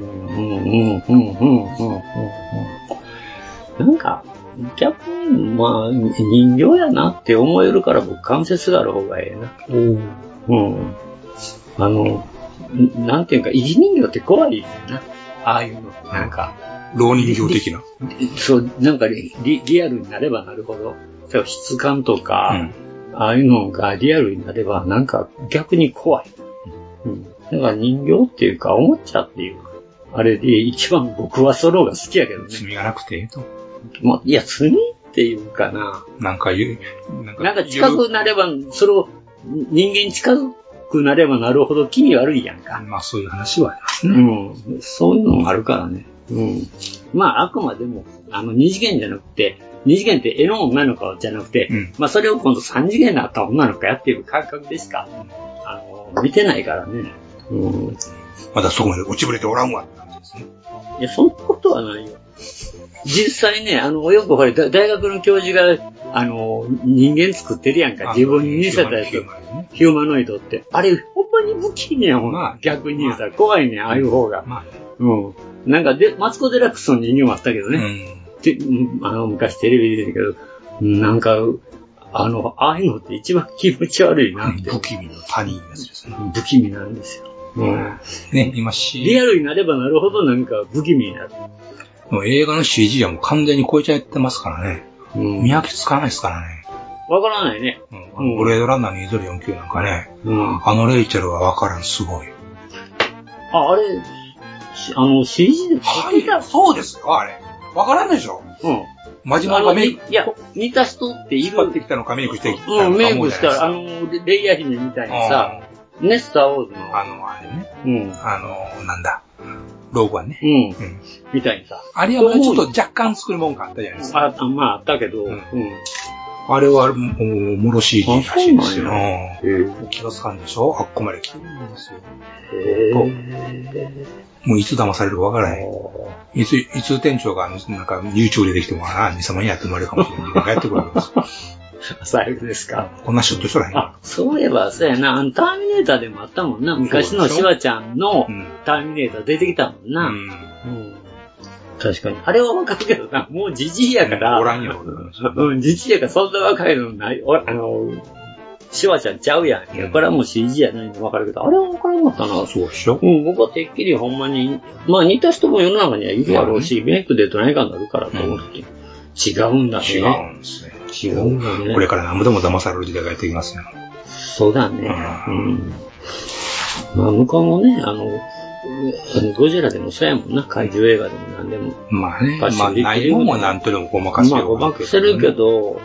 なんか、逆に、人形やなって思えるから僕関節がある方がええな。なんていうか、いい人形って怖いな。ああいうの。なんか。 老人形的な。 そう、なんかリアルになればなるほど、質感とか、ああいうのがリアルになれば、なんか逆に怖い。だから人形っていうか、おもちゃっていうか、あれで一番僕はソロが好きやけどね。 罪がなくていいと。 いや、罪っていうかな。 なんか近くなれば、それを人間近くなればなるほど気味悪いやんか。 そういう話はありますね。 そういうのもあるからね。あくまでも、二次元じゃなくて、二次元って絵の女の子じゃなくて、それを今度三次元になった女の子やってる感覚でしか、見てないからね。 まだそこまで落ちぶれておらんわって感じですね。 いや、そんなことはないよ。実際ね、よくほら、大学の教授が、人間作ってるやんか。自分に見せたやつ。ヒューマノイドって。あれ、ほんまに不気味やん、逆に言うたら。怖いね、ああいう方が。なんかマツコ・デラックスの人形もあったけどね。昔テレビで出てるけど、なんか、ああいうのって一番気持ち悪いなって。 不気味の他人やつですね。 不気味なんですよ。 ね、今リアルになればなるほどなんか不気味になる。 もう映画の CG はもう完全に超えちゃってますからね。見分けつかないですからね。 わからないね。 ブレードランナー2049なんかね、レイチェルはわからん、すごい。 あれ、CG で作ってた？そうですよ、あれ。わからんでしょ？マジマがいや、似た人っている。 引っ張ってきたのかメイクしてきたのか。 メイクしたら、レイヤー姫みたいにさ、ね、スターウォーズの。 あれね。なんだ。ローグワンね。 みたいにさ。 あれはちょっと若干作るもんがあったじゃないですか。 あったけど。 あれは、もろ CG らしいんですよ。気がつかんでしょ？あっこまで来てるんですよ。もういつ騙されるかわからない。いつ店長が、なんか、YouTube でできても、兄様にやってもらえるかもしれない。やってくるわけです。 最後ですか。 こんなショットしとらへん。 あ、そういえば、そうやな。ターミネーターでもあったもんな。昔のシュワちゃんのターミネーター出てきたもんな。確かに。あれはわかるけどな。もうじじいやから。 おらんよ。 じじいやからそんな若いのない。シュワちゃんちゃうやん。これはもう CG やないのわかるけど、あれはわからなかったな。 そうでしょ。 僕はてっきりほんまに、まあ似た人も世の中にはいるやろうし、メイクでどないかになるからと思って。違うんだね。 違うんですね。 違うんだね。 これから何でも騙される時代がやってきますよ。 そうだね。まあ向こうもね、ゴジラでもそうやもんな。怪獣映画でも何でも。 まあね。まあ内容も何とでもごまかせる。 まあごまかせるけど、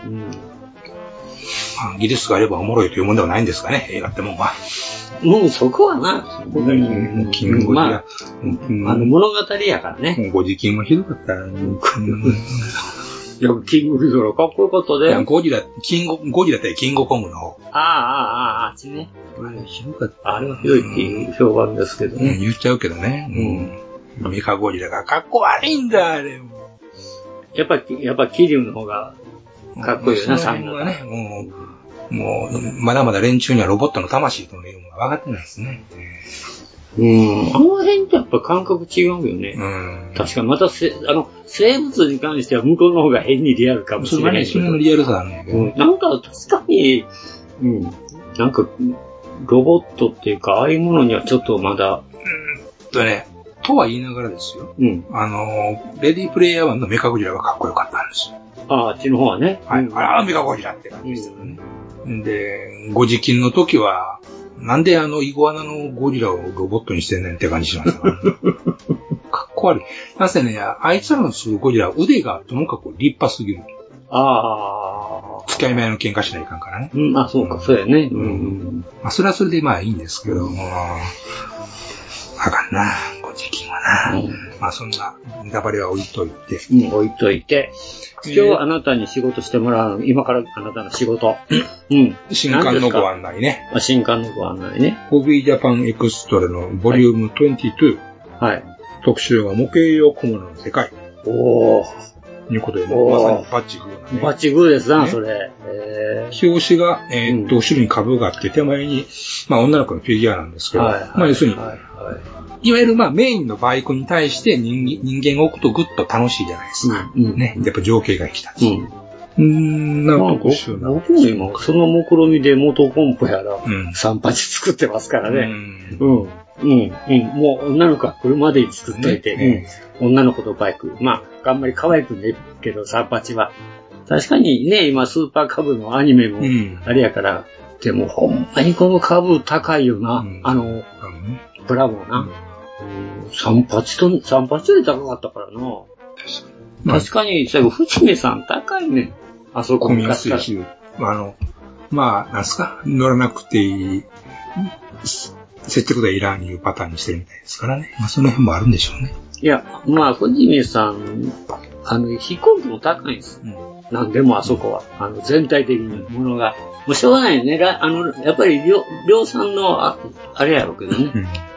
技術があればおもろいというもんではないんですかね、映画ってもんは。 もうそこはな、 キングゴジラ。 物語やからね。 ご時金もひどかった。 いや、キングギドラかっこよかったで。 ゴジラってキングコングの方。 あっちね。 ひどかった。 あれはひどいっていう評判ですけどね。 言っちゃうけどね。メカゴジラがかっこ悪いんだ、あれ。 やっぱキリュウの方がかっこいいよな、 サンがね。もう、まだまだ連中にはロボットの魂というのが分かってないですね。 あの辺ってやっぱ感覚違うよね。確かにまた生物に関しては向こうの方が変にリアルかもしれないけど。 それのリアルさなんだけど。 なんか確かに、なんか、ロボットっていうか、ああいうものにはちょっとまだ。 とは言いながらですよ。レディープレイヤー1のメカゴジラがかっこよかったんですよ。 あっちの方はね。 はい。メカゴジラって感じでしたよね。で、ご時金の時は、なんでイグアナのゴジラをロボットにしてんねんって感じしましたから、ね。かっこ悪い。なぜね、あいつらのするゴジラは腕がともかく立派すぎる。付き合い前の喧嘩しないかんからね。 そうか、そうやね。 まあ、それはそれでまあいいんですけど、あかんな、ご時金はな。まあそんなネタバレは置いといて。 今日あなたに仕事してもらう、今からあなたの仕事。 新刊のご案内ね。 新刊のご案内ね。 ホビージャパンエクストラのボリューム22。 はい。 特集は模型用小物の世界。いうことで、まさにバッチグーなね。 バッチグーですな、それ。 表紙が、後ろに株があって、手前に、まあ女の子のフィギュアなんですけど、まあ要するに、いわゆるまあメインのバイクに対して人間が置くとぐっと楽しいじゃないですか。ね。やっぱ情景が引き立つ。 なんか特殊な。僕も今、その目論見でモトコンポやら、38作ってますからね。もう女の子は車で作っといて、女の子とバイク。まあ、あんまり可愛くねえけど、38は。確かにね、今スーパーカブのアニメもあれやから、でもほんまにこの株高いよな。ブラボーな。38より高かったからな。確かに、最後、藤目さん高いね。あそこ混みやすいし、まあ、なんすか、乗らなくていい、接着剤いらんいうパターンにしてるみたいですからね。まあ、その辺もあるんでしょうね。 いや、まあ、藤目さん、飛行機も高いんです。なんでもあそこは。全体的にものが。もうしょうがないよね。やっぱり量産の、あれやろうけどね。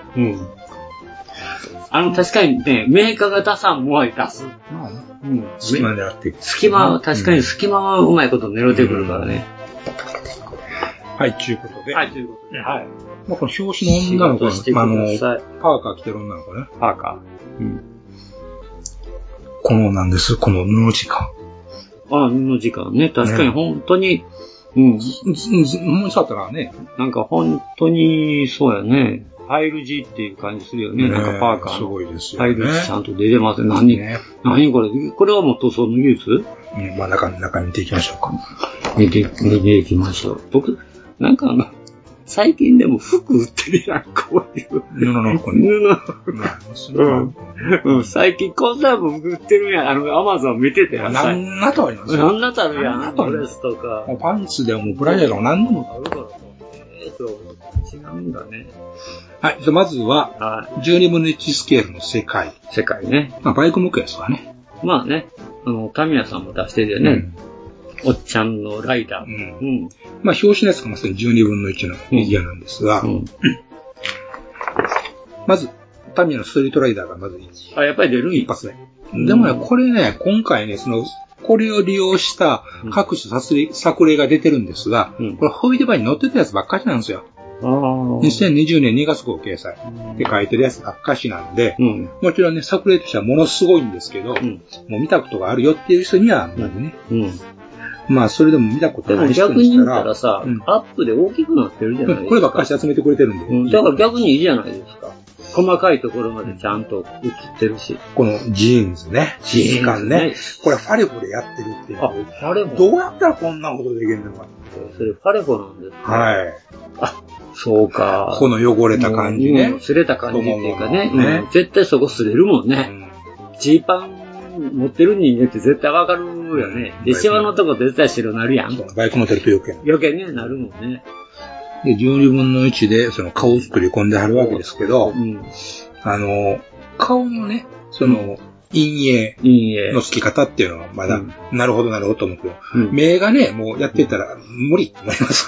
確かにね、メーカーが出さんも出す。 隙間狙っていく。 確かに隙間はうまいこと狙ってくるからね。 はい、ということで。 はい。 まあ、この表紙の女の子の、パーカー着てる女の子ね。 パーカー。 このなんです、この布地感。 布地感ね。確かに本当に、 もうさったらね。 なんか本当に、そうやね。ファイル字っていう感じするよね。なんかパーカー。 すごいですよね。 ファイル字ちゃんと出てますね。何これ。これはもう塗装の技術？ まあ中見ていきましょうか。 見ていきましょう。僕、なんか最近でも服売ってるやん、こういう。 布の服ね。 最近こんなもん売ってるやん。アマゾン見ててやん。 なんなとありますよ。なんなとあるやん。ドレスとか。 パンツでもブラジャーでも何でもあるからさ。違うんだね。 はい。じゃあまずは、12分の1スケールの世界。 世界ね。 まあ、バイク向けですわね。 まあね、タミヤさんも出してるよね。おっちゃんのライダー。 まあ、表紙のやつがまさに12分の1のフィギュアなんですが、まず、タミヤのストリートライダーがまずやっぱり出る一発目。でもね、これね、今回ね、 これを利用した各種作例が出てるんですが、これホビーデバイに載ってたやつばっかりなんですよ。2020年2月号掲載って書いてるやつばっかしなんで、もちろんね、作例としてはものすごいんですけど、もう見たことがあるよっていう人にはあんまりね。まあ、それでも見たことない人にしたら。 でも逆に言ったらさ、アップで大きくなってるじゃないですか。 こればっかり集めてくれてるんで。 だから逆にいいじゃないですか。細かいところまでちゃんと映ってるし。 このジーンズね。質感ね。これファレフでやってるっていう。 あ、ファレフどうやったらこんなことできるのか。 それファレフなんですか？ はい。 あ、そうか。 この汚れた感じね。 擦れた感じっていうかね。絶対そこ擦れるもんね。ジーパン持ってる人間って絶対わかるよね。で、シワのとこ絶対白なるやん。 バイク乗ってると余計になるもんね。 で、12分の1で、その顔を作り込んではるわけですけど、顔のね、その、陰影の付き方っていうのはまだ、なるほどと思うけど、目がね、もうやってたら無理って思います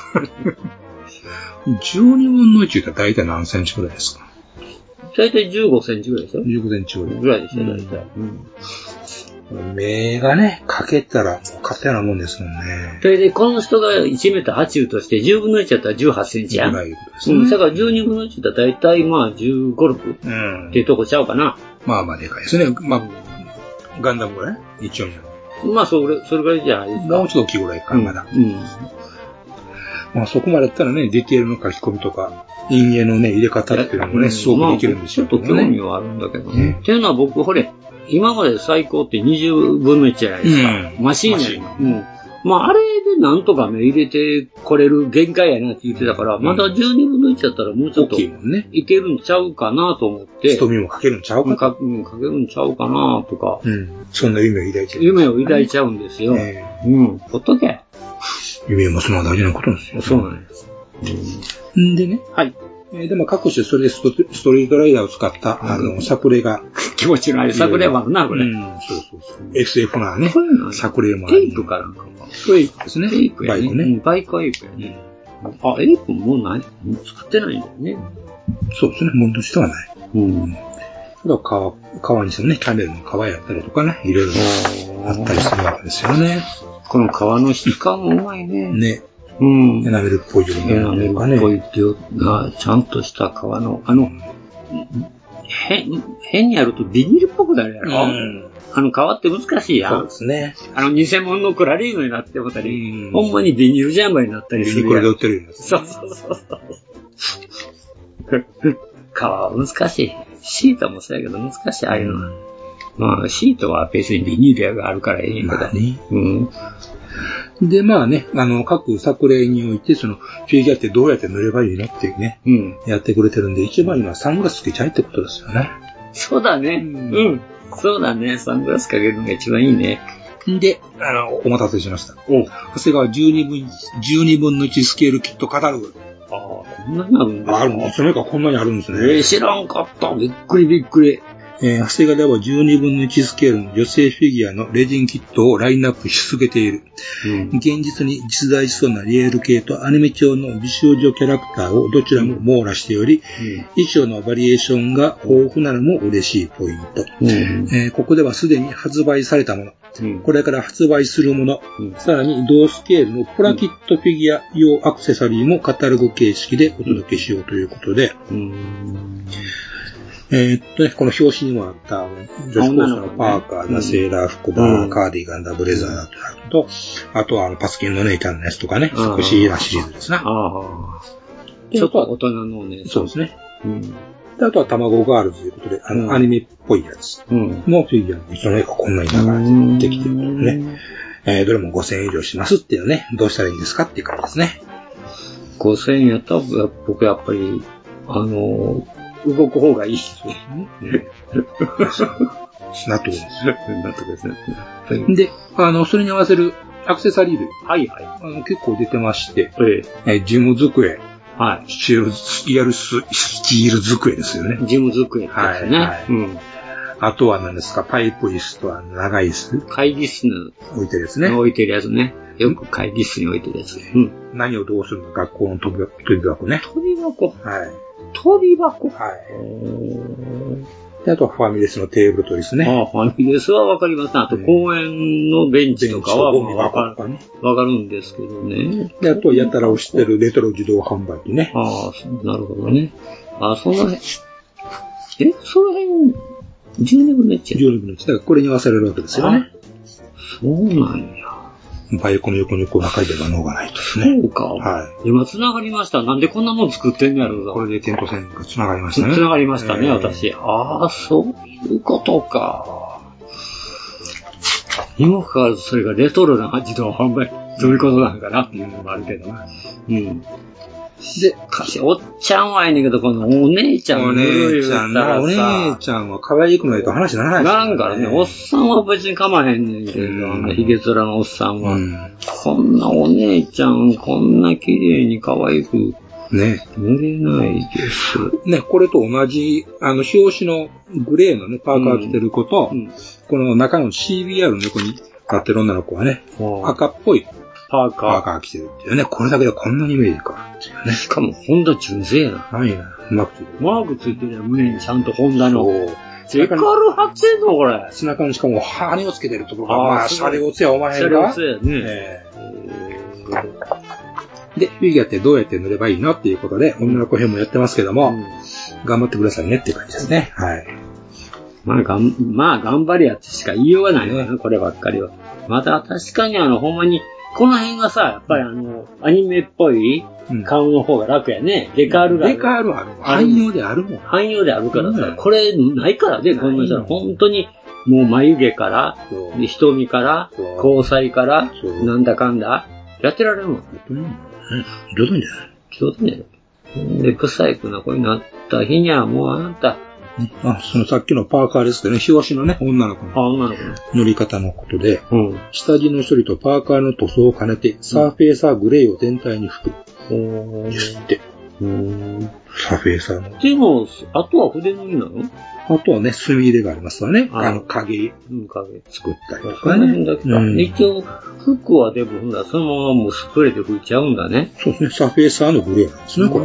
。12分の1言ったら大体何センチぐらいですか？ 大体15センチぐらいでしょ？ 15センチぐらいでしょ、大体。 目がね、かけたら、もう勝手なもんですもんね。 それで、この人が1メートル80として、10分の1だったら18センチやん。 ぐらいですね。 だから12分の1だったら大体まあ15、6っていうとこちゃうかな。 まあまあでかいですね。まあ、ガンダムぐらい一応に。 まあ、それぐらいじゃないですか。 もうちょっと大きいぐらいか、まだ。まあそこまでやったらね、ディテールの書き込みとか、陰影のね、入れ方っていうのもね、すごくできるんでしょうけどね。 ちょっと興味はあるんだけどね。っていうのは僕、今まで最高って20分の1じゃないですか。マシーンやね。まあ、あれでなんとか目入れてこれる限界やなって言ってたから、まだ12分の1だったらもうちょっといけるんちゃうかなと思って。 瞳もかけるんちゃうかかけるんちゃうかなとか。 そんな夢を抱いちゃう。 夢を抱いちゃうんですよ。ほっとけ。 夢もその大事なことなんですよ。 そうなんです。 でね。はい。でも各種それでストリートライダーを使った、作例が。 気持ちのある作例もあるな、これ。 そう。SF なね、作例もある。 エイプかなんか。 エイプですね。 エイプやね。 バイクね。 バイクはエイプやね。あ、エイプもうない？使ってないんだよね。 そうですね、ものとしてはない。ただ川にそのね、キャメルの川やったりとかね、いろいろあったりするわけですよね。 この川の質感もうまいね。 ね。エナメルっぽいような。 エナメルっぽいっていうが、ちゃんとした川の、変にやるとビニールっぽくなるやろ。川って難しいやん。 そうですね。 偽物のクラリーノになってもたり、ほんまにビニールジャンバーになったりするやん。 これで売ってるやつ。 そう。川は難しい。シートもそうやけど難しい、ああいうのは。まあ、シートは別にビニールがあるからいいんだけど。 で、まあね、各作例において、その、フィギュアってどうやって塗ればいいのっていうね、やってくれてるんで、一番今サングラスつけちゃいってことですよね。 そうだね。そうだね。サングラスかけるのが一番いいね。 で、お待たせしました。長谷川12分の1スケールキットカタログ。 ああ、こんなにあるんですか？ あるんですね。こんなにあるんですね。 知らんかった。びっくり。 長谷川では12分の1スケールの女性フィギュアのレジンキットをラインナップし続けている。現実に実在しそうなリアル系とアニメ調の美少女キャラクターをどちらも網羅しており、衣装のバリエーションが豊富なのも嬉しいポイント。ここではすでに発売されたもの、これから発売するもの、さらに同スケールのプラキットフィギュア用アクセサリーもカタログ形式でお届けしようということで、この表紙にもあった女子高生のパーカーだ、セーラー服だ、カーディガンだ、ブレザーだと、あとはパツキンの姉ちゃんのやつとかね、少しいいなシリーズですな。 ちょっと大人のね。 そうですね。であとは卵ガールズということで、アニメっぽいやつのフィギュアの人の絵がこんなに長いできてるのでね。どれも5000円以上しますっていうね、どうしたらいいんですかっていう感じですね。 5000円やったら僕やっぱり、動く方がいい。 納得です。 納得ですね。 で、それに合わせるアクセサリー類。結構出てまして、ジム机。スチール机ですよね。 ジム机ですね。 あとは何ですか、パイプ椅子と長い椅子。 会議室に置いてるやつね。 置いてるやつね。よく会議室に置いてるやつ。 何をどうするのか、学校の飛び箱ね。 飛び箱。 はい。 飛び箱。 はい。 で、あとはファミレスのテーブルとですね。 ああ、ファミレスはわかりますね。あと公園のベンチとかはわかるんですけどね。 で、あとはやたら押してるレトロ自動販売機ね。 ああ、なるほどね。あ、その辺、その辺、12分の1や。 12分の1。だからこれに合わせられるわけですよね。 そうなんや。 バイクの横にこう中入れば脳がないとですね。 そうか。 はい。 今繋がりました。なんでこんなもん作ってんのやろう。 これで点と線が繋がりましたね。 繋がりましたね、私。ああ、そういうことか。にもかかわらずそれがレトロな自動販売。どういうことなんかなっていうのもあるけど。うん。で、おっちゃんはええねんけど、このお姉ちゃんお姉ちゃんな、お姉ちゃんは可愛くないと話にならないですからね。なんからね、おっさんは別に構わへんねんけど、ヒゲ面のおっさんは。こんなお姉ちゃん、こんな綺麗に可愛く、 ね。 塗れないです。 ね、これと同じ、表紙のグレーのね、パーカー着てる子と、この中の CBR の横に立ってる女の子はね、赤っぽい。パーカー着てるっていうね。これだけでこんなにイメージ変わるっていうね。 しかも、ホンダ純正やな。 はいな。うまくついてる。 マークついてるやん、胸にちゃんとホンダの。デカル貼ってんのこれ。 背中にしかも、羽をつけてるところが、まあ、シャレオツやお前が。 シャレオツやね。 で、フィギュアってどうやって塗ればいいのっていうことで、女の子編もやってますけども、頑張ってくださいねっていう感じですね。はい。 まあ頑張りやってしか言いようがないな、こればっかりは。また、確かにほんまに、この辺がさ、やっぱりアニメっぽい顔の方が楽やね。デカールが。 デカールある。汎用であるもん。 汎用であるからさ、これないからね、こんな人は。本当に、もう眉毛から、瞳から、交際から、なんだかんだ、やってられるもん。 上手んじゃない上手ね。で、ブサイクな子になった日にはもうあなた。 そのさっきのパーカーですけどね、表紙のね、女の子の塗り方のことで、下地の処理とパーカーの塗装を兼ねて、サーフェーサーグレーを全体に吹く。ですって。サーフェーサーの。 でも、あとは筆塗りなの？ あとはね、墨入れがありますわね。影作ったりとかね。 一応、服はでも、そのままもうスプレーで拭いちゃうんだね。 そうですね、サーフェーサーのグレーなんですね、これ。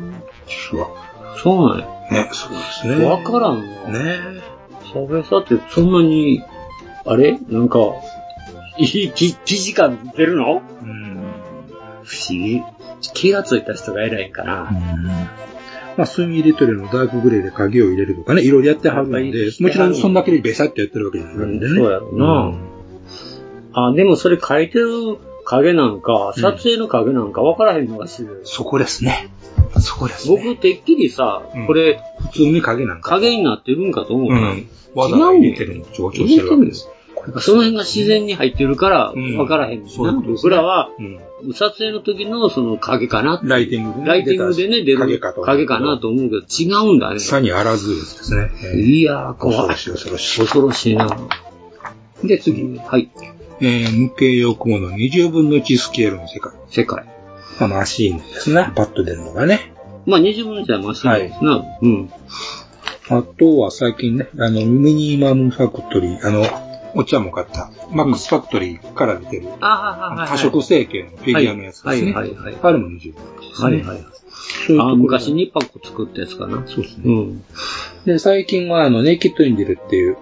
そうなんや。 ね、そうですね。 わからんわ。 ねサーフェーサーってそんなに、あれなんか、生地感出るの？不思議。気がついた人が偉いんかな。 まあ、墨入れとるのダークグレーで影を入れるとかね、いろいろやってはるんで、もちろんそんだけでベシャってやってるわけじゃないんでね。 そうやろうな。でもそれ書いてる影なんか、撮影の影なんか分からへんのが知る。 そこですね。そこですね。僕、てっきりさ、これ、 普通に影なんか。 影になってるんかと思うから。 わざわざ入れてるの強調してるわけです。 その辺が自然に入ってるから分からへん。僕らは、撮影の時のその影かな。 ライティングでね、出る影かなと思うけど、違うんだね。 さにあらずですね。 いやー、怖い。恐ろしいな。 で、次。 はい。 無形用雲の20分の1スケールの世界。まあ、マシーンですね。パッと出るのがね。 まあ、20分の1はマシーンですな。 あとは最近ね、ミニマムファクトリー、お茶も買った、マックスファクトリーから出てる、多色成形のフィギュアのやつですね。あれも20分ですね。 昔にパック作ったやつかな。 そうですね。で、最近はネイキッドに出るっていう、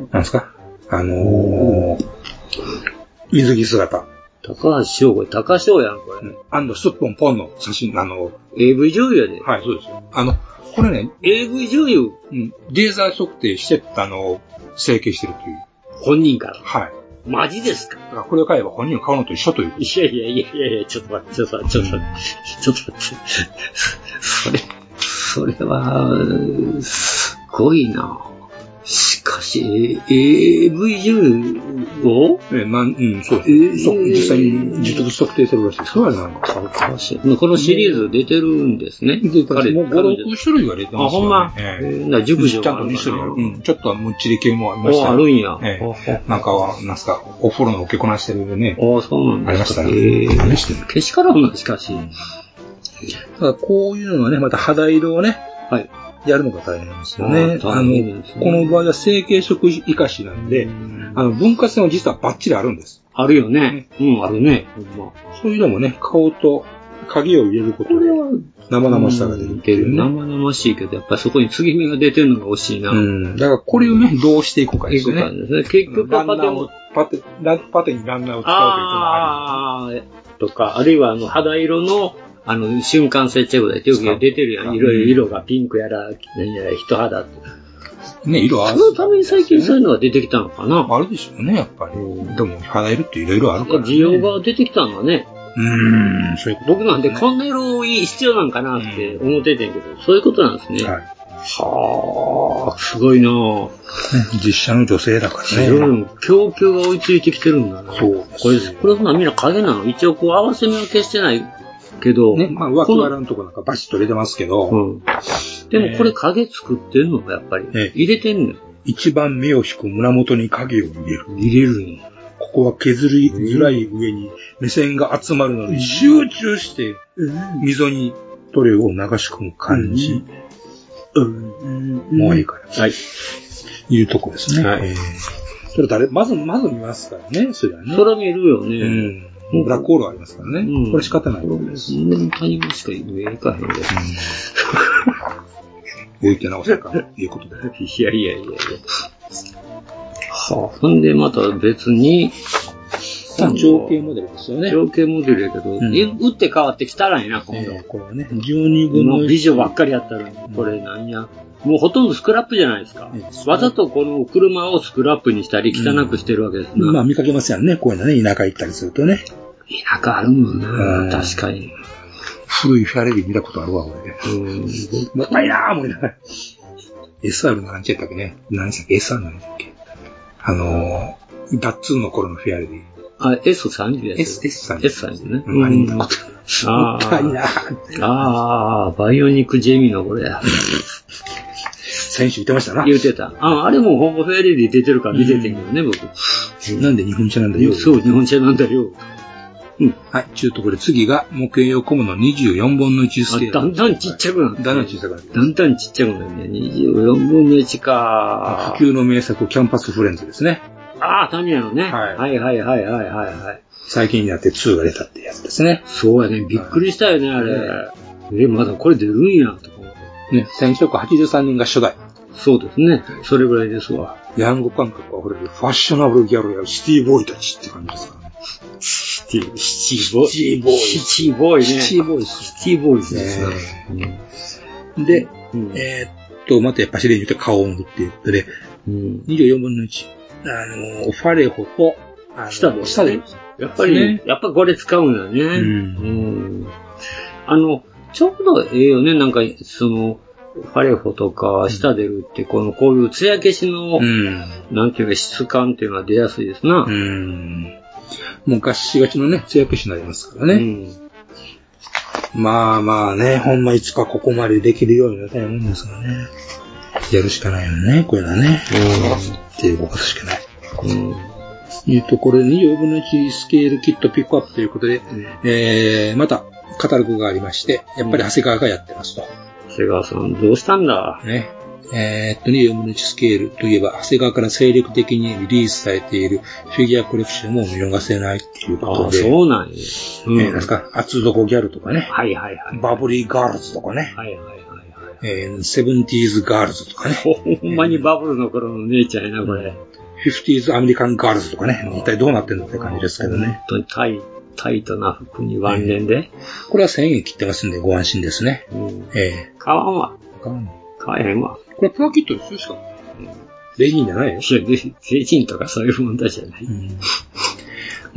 なんですか水着姿。 高橋翔、これ高翔やん、これ。 スッポンポンの写真、 AV 女優やで。 はい、そうですよ。これね、 AV 女優レーザー測定してたのを整形してるという。 本人から。 はい。 マジですか？ だからこれを買えば本人の顔のと一緒ということ。 いや、ちょっと待って。それは、すごいな。しかし、AV 女優をそうです。実際に実物測定するらしいです。そうやなんか。 このシリーズ出てるんですね。 出てます。もう5、6種類は出てますよね。 ほんま。熟女ちゃんと2種類ある。ちょっとむっちり系もありました。 あるんや。 なんかは、なんすか、お風呂の受けこなしてるね。 そうなんありましたね。 けしからんな、しかし。 ただこういうのはね、また肌色をね、やるのが大変ですよね。この場合は成形色生かしなんで、分割線は実はバッチリあるんです。 あるよね。あるね。 そういうのもね、顔と影を入れることで、生々しさが出るっていうね。 生々しいけど、やっぱりそこに継ぎ目が出てるのが惜しいな。 だからこれをね、どうしていくかですね。 結局はパテにランナーを使うというのとか、あるいは肌色の、瞬間接着剤ってよく出てるやん。色がピンクやら、何やら、人肌って。 ね、色ある。 そのために最近そういうのが出てきたのかな。 あるでしょうね、やっぱり。でも、肌色っていろいろあるから、ね。 需要が出てきたのはね。 そういうこと。 僕なんでこんな色必要なんかなって思っててんけど、そういうことなんですね。はあ、すごいなぁ。 実写の女性だからね。 いろいろ供給が追いついてきてるんだな。そう。これそんなみんな影なの？一応こう合わせ目は消してないけど。 ね、まあ枠割らんとこなんかバシッと入れてますけど。 でもこれ影作ってんのかやっぱり。入れてんの？ 一番目を引く胸元に影を入れる。 入れるの。 ここは削りづらい上に目線が集まるので集中して溝に塗料を流し込む感じ。もういいから。はい。いうとこですね。はい。それまず見ますからね、それはね。 それは見るよね。 ブラックホールありますからね。これ仕方ないことです。 谷間しか上へ行かへんで。 置いて直せかということで。 いや。はあ、ほんでまた別に、 情景モデルですよね。 情景モデルやけど、打って変わってきたらいな、今度。 これはね、12分の美女ばっかりやったら、これなんや。もうほとんどスクラップじゃないですか。わざとこの車をスクラップにしたり汚くしてるわけですね。 まあ見かけますよね、こういうのね、田舎行ったりするとね。 田舎あるもんな、確かに。 古いフェアレディ見たことあるわ、俺。もったいなぁ、思いながら。SR なんちゃったっけね。何でしたっけ ?SR なんだっけダッツンの頃のフェアレディ。 S30 やつ。S30 ね。 あれ見たこともったいなぁ。 バイオニックジェミーのこれや。 先週言ってましたな。 言ってた。あれもほぼフェアレディ出てるから見ててんけどね、僕。 なんで日本茶なんだよ。 そう、日本茶なんだよ。 はい。中途これ次が模型用コムの24分の1スケール。 だんだんちっちゃくなる。 だんだん小さくなる。 だんだんちっちゃくなるね。24分の1か。 普及の名作キャンパスフレンズですね。 タミヤのね。はい。 最近になって2が出たってやつですね。 そうやね。びっくりしたよね、あれ。まだこれ出るんや、とか思って。 ね、1983年が初代。 そうですね。それぐらいですわ。 ヤング感覚あふれるファッショナブルギャルやシティボーイたちって感じですからね。 シティボーイですね。で、またやっぱし例によって顔を塗るっていうことで、24分の1。ファレホと、 下で。やっぱりこれ使うんだね。ちょうどええよね、なんか、ファレホとか、下出るって、こういう艶消しの、なんていうか質感っていうのは出やすいですな。 もうガッシガチのね、艶消しになりますからね。まあね、ほんまいつかここまでできるようになりたいもんですからね。やるしかないよね、これはね。っていうことしかない。これ24分の1スケールキットピックアップということで、またカタログがありまして、やっぱり長谷川がやってますと。 長谷川さん、どうしたんだね。24分の1スケールといえば、長谷川から精力的にリリースされているフィギュアコレクションも見逃せないっていうことで。 そうなんや。 なんですか、厚底ギャルとかね。バブリーガールズとかね。セブンティーズガールズとかね。 ほんまにバブルの頃の姉ちゃんやな、これ。 50s アメリカンガールズとかね。一体どうなってんのって感じですけどね。 本当にタイトな服にワンレンで。 これは1000円切ってますんでご安心ですね。 買わんわ。買えへんわ。 これプロキットですよ、しかも。レジンじゃないよ。 レジンとかそういう問題じゃない。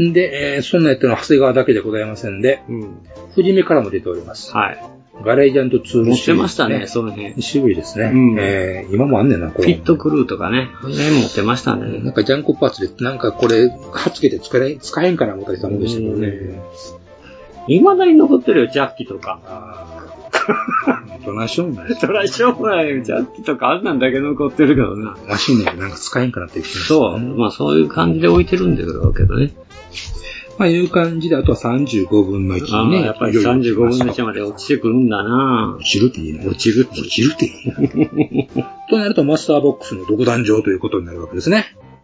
で、そんなやってるのは長谷川だけでございませんで、富士見からも出ております。ガレージ&ツール。 持ってましたね、その辺。 渋いですね。今もあんねんな、これ。 フィットクルーとかね。この辺持ってましたね。 なんかジャンコパーツで、なんかこれ、はっつけて使えんかな思ったりしたもんでしたけどね。 未だに残ってるよ、ジャッキとか。 どないしようもない。 どないしようもないよ、ジャッキとかあんなんだけ残ってるけどな。 マシンでなんか使えんかなって言ってそう。まあそういう感じで置いてるんだけどね。 まあいう感じで、あとは35分の1にね。 やっぱり35分の1まで落ちてくるんだな。 落ちるっていいね。 落ちるっていい。 となるとマスターボックスの独壇場ということになるわけですね。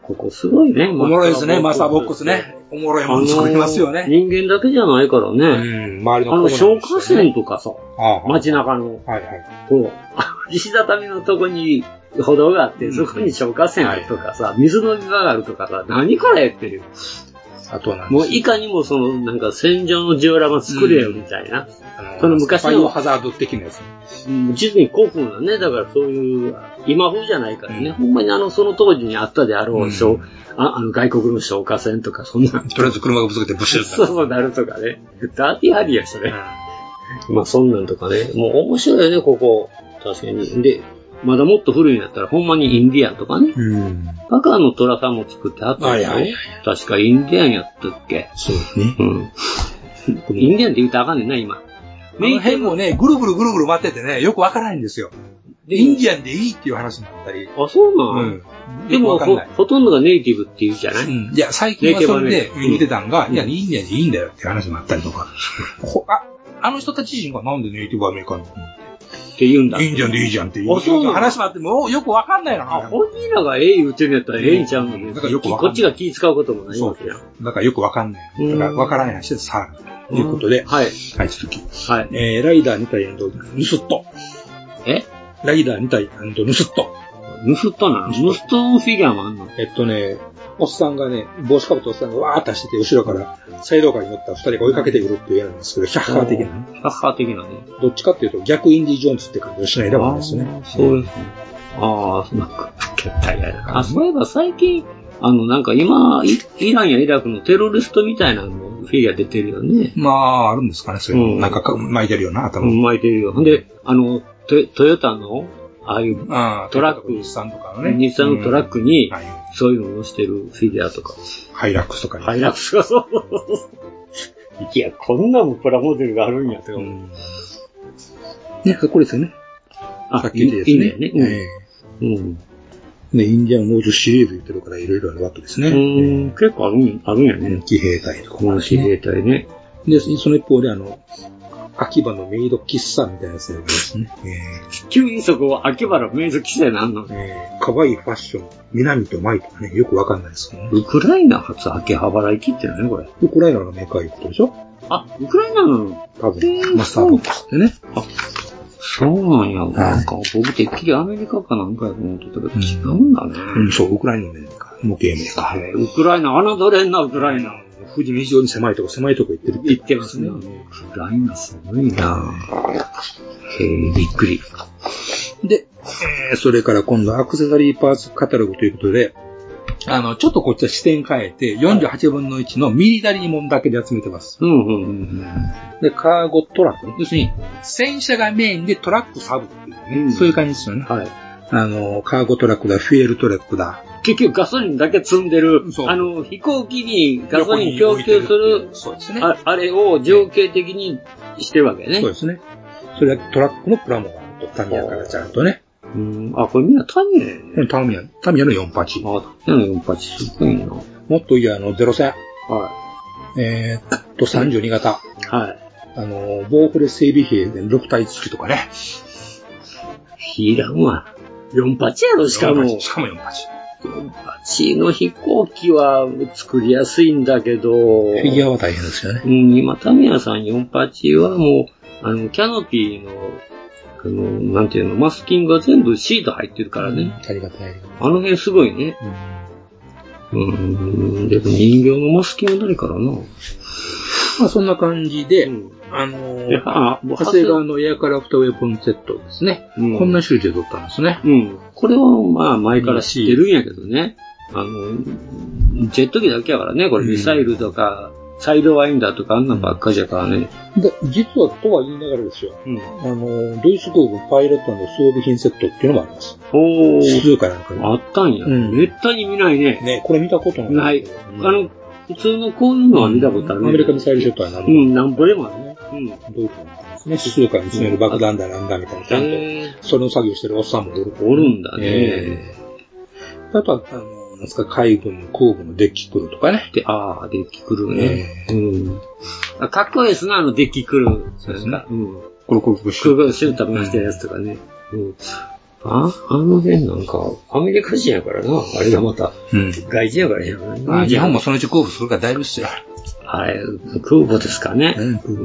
ここすごいね。 おもろいですね、マスターボックスね。おもろいもの作りますよね。 人間だけじゃないからね。 周りの消火栓とかさ、街中の、こう、石畳のとこに歩道があって、そこに消火栓あるとかさ、水の水があるとかさ、何これっていう。 あとは何もういかにもその、なんか戦場のジオラマ作れよみたいな。その昔の。 バイオハザード的なやつ。 実に古風なね、だからそういう、今風じゃないからね、ほんまにその当時にあったであろう、外国の消火栓とか、そんな。 とりあえず車がぶつけてブシュッと。 そうなるとかね。ダーティーハリーやそれ。まあそんなんとかね。もう面白いよね、ここ。確かに。で、まだもっと古いんやったら、ほんまにインディアンとかね。バカの虎さんも作ってあったんだよ。確かインディアンやったっけ。 そうですね。 インディアンって言うとあかんねんな、今。 あの辺もね、ぐるぐるぐるぐる回っててね、よくわからないんですよ。インディアンでいいっていう話になったり。 あ、そうなのでも、ほとんどがネイティブって言うじゃないいや、最近はそれで見てたんが、いや、インディアンでいいんだよっていう話になったりとか。あの人たち自身がなんでネイティブアメリカンって言うんだ。 インディアンでいいじゃんっていう話もあって、もうよくわかんないな。 本人らが言うてるんやったらええんちゃうのに。だからよくわかんない。こっちが気使うこともないわけや。 だからよくわかんない。だからわからない話でさあ。ということで、はい、続き。ライダー2体ヌスット。ライダー2体ヌスット。 ヌスットなの？ヌスットフィギュアもあんの？ おっさんがね、帽子かぶったおっさんがわーっと走ってて、後ろからサイドカーに乗った2人が追いかけてくるっていうやつなんですけど、ヒャッハー的なね。 ヒャッハー的なね。 どっちかっていうと逆インディ・ジョーンズって感じをしないでもないですね。 そうですね。なんか、決体やな。そういえば最近、なんか今、イランやイラクのテロリストみたいなのフィギュア出てるよね。 まあ、あるんですかね、そういうの。なんか巻いてるよな、頭。 巻いてるよ。ほんで、トヨタの、ああいうトラック、 日産とかのね。 日産のトラックに、そういうのをしてるフィギュアとか。 ハイラックスとかに。 ハイラックスがそう。いや、こんなもプラモデルがあるんやって思う。 ね、これですよね。さっき言ったやつね。 いいね。 ね、インディアンウォーズシリーズ言ってるからいろいろあるわけですね。 結構あるんやね。 騎兵隊とか。 騎兵隊ね。 で、その一方で秋葉のメイド喫茶みたいなやつがありますね。 急にそこ、秋葉のメイド喫茶なんの？ 可愛いファッション、南と舞とかね、よくわかんないですけどね。 ウクライナ初秋葉原行きってね、これ。 ウクライナのメーカーいうことでしょ？ ウクライナの多分、マスターボックスってね。 そうなんや。なんか、僕てっきりアメリカかなんかやと思ってたけど、違うんだね。 そう、ウクライナのメーカー。模型メーカー。 ウクライナ、侮れんな、ウクライナ。 富士に非常に狭いとこ行ってる。 行ってますね。ウクライナすごいなびっくり。 で、それから今度アクセサリーパーツカタログということで、ちょっとこっちは視点変えて、48分の1のミリタリーもんだけで集めてます。で、カーゴトラック。要するに、戦車がメインでトラックサブっていうね。そういう感じですよね。カーゴトラックだ、フィエルトラックだ。 結局ガソリンだけ積んでる、飛行機にガソリン供給する、あれを情景的にしてるわけね。 そうですね。それはトラックのプラモがあると、タミヤからちゃんとね。 これみんなタミヤやね。 タミヤの48。 タミヤの48、すごいな。 もっといい03。32型。ボーフレ整備兵で6体付きとかね。 いらんわ。48やろ、しかも。 しかも48。 48の飛行機は作りやすいんだけど。フィギュアは大変ですよね。 今、タミヤさん48はもう、キャノピーの、なんていうの、マスキングが全部シート入ってるからね。 ありがたい。 あの辺すごいね。でも人形のマスキングないからな。 まあそんな感じで、長谷川のエアクラフトウェポンセットですね。こんな種類で撮ったんですね。 これはまあ前から知ってるんやけどね。ジェット機だけやからね、これミサイルとか、サイドワインダーとかあんなばっかじゃからね。 実はとは言いながらですよ。ドイツ空軍パイロットの装備品セットっていうのもあります。指数かなんかに。 あったんや。めったに見ないね。 ね、これ見たことない。 普通のこういうのは見たことあるね。 アメリカミサイルショットはなんぼでもあるね。 ドイツなんですね。指数から見つめる爆弾だなんだみたいな。ちゃんと、その作業してるおっさんもおるんだね。 あとは、なんですか、海軍、空軍のデッキクルーとかね。 デッキクルーね。かっこいいですな、デッキクルー。 そうですね。 これシューター回してるやつとかね。 あの辺なんか、アメリカ人やからな、あれがまた。外人やからやからね。 まあ、日本もそのうち空母するからだいぶっすよ。 はい、空母ですかね。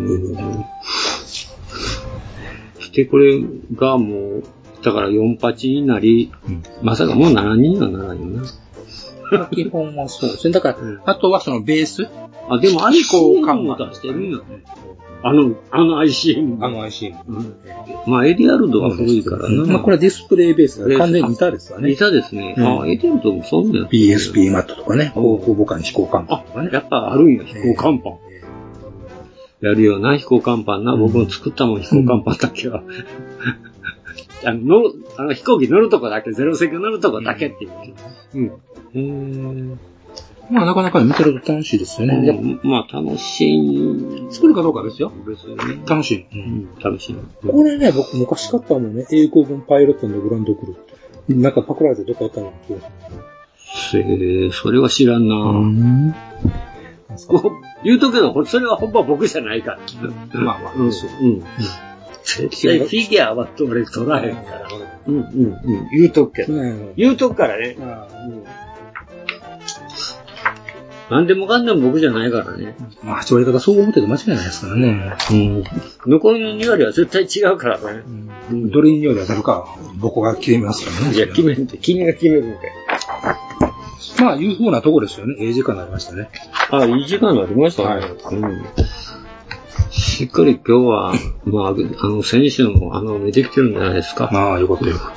してこれがもう、だから48になり、まさかもう7人にはならんよな。 基本はそうですね。だから、あとはそのベース。 あ、でも ICM も出してるんよね。あの ICM。まあ、エリアルドは古いからな。 まあ、これはディスプレイベースだ。完全に板ですわね。 板ですね。あ、エリアルドもそんなやつ。 PSP マットとかね。航空母艦飛行甲板とかね。 やっぱあるんや、飛行甲板。やるよな、飛行甲板な。僕も作ったもん、飛行甲板だけは。飛行機乗るとこだけ、ゼロ席乗るとこだけっていう。 まあなかなか見てると楽しいですよね。 まあ楽しい。 作るかどうかですよ。 別に楽しい。 楽しい。 これね、僕昔買ったもんね、英国軍パイロットのグランドクルー。なんかパクられてどっかあったの気がする。それは知らんな言うとくけど、それはほんま僕じゃないから。 まあまあ、そう。 絶対フィギュアは俺取らへんから。言うとくけど。言うとくからね。なんでもかんでも僕じゃないからね。 まあ、8割方そう思ってて間違いないですからね。 残りの2割は絶対違うからね。 どれに2割当たるか、僕が決めますからね。 いや、決めんって、君が決めるのかよ。 まあ、いう風なとこですよね。いい時間になりましたね。 あ、いい時間になりましたね。しっかり今日は、まあ、選手の目できてるんじゃないですか。 まあ、よかったよかった。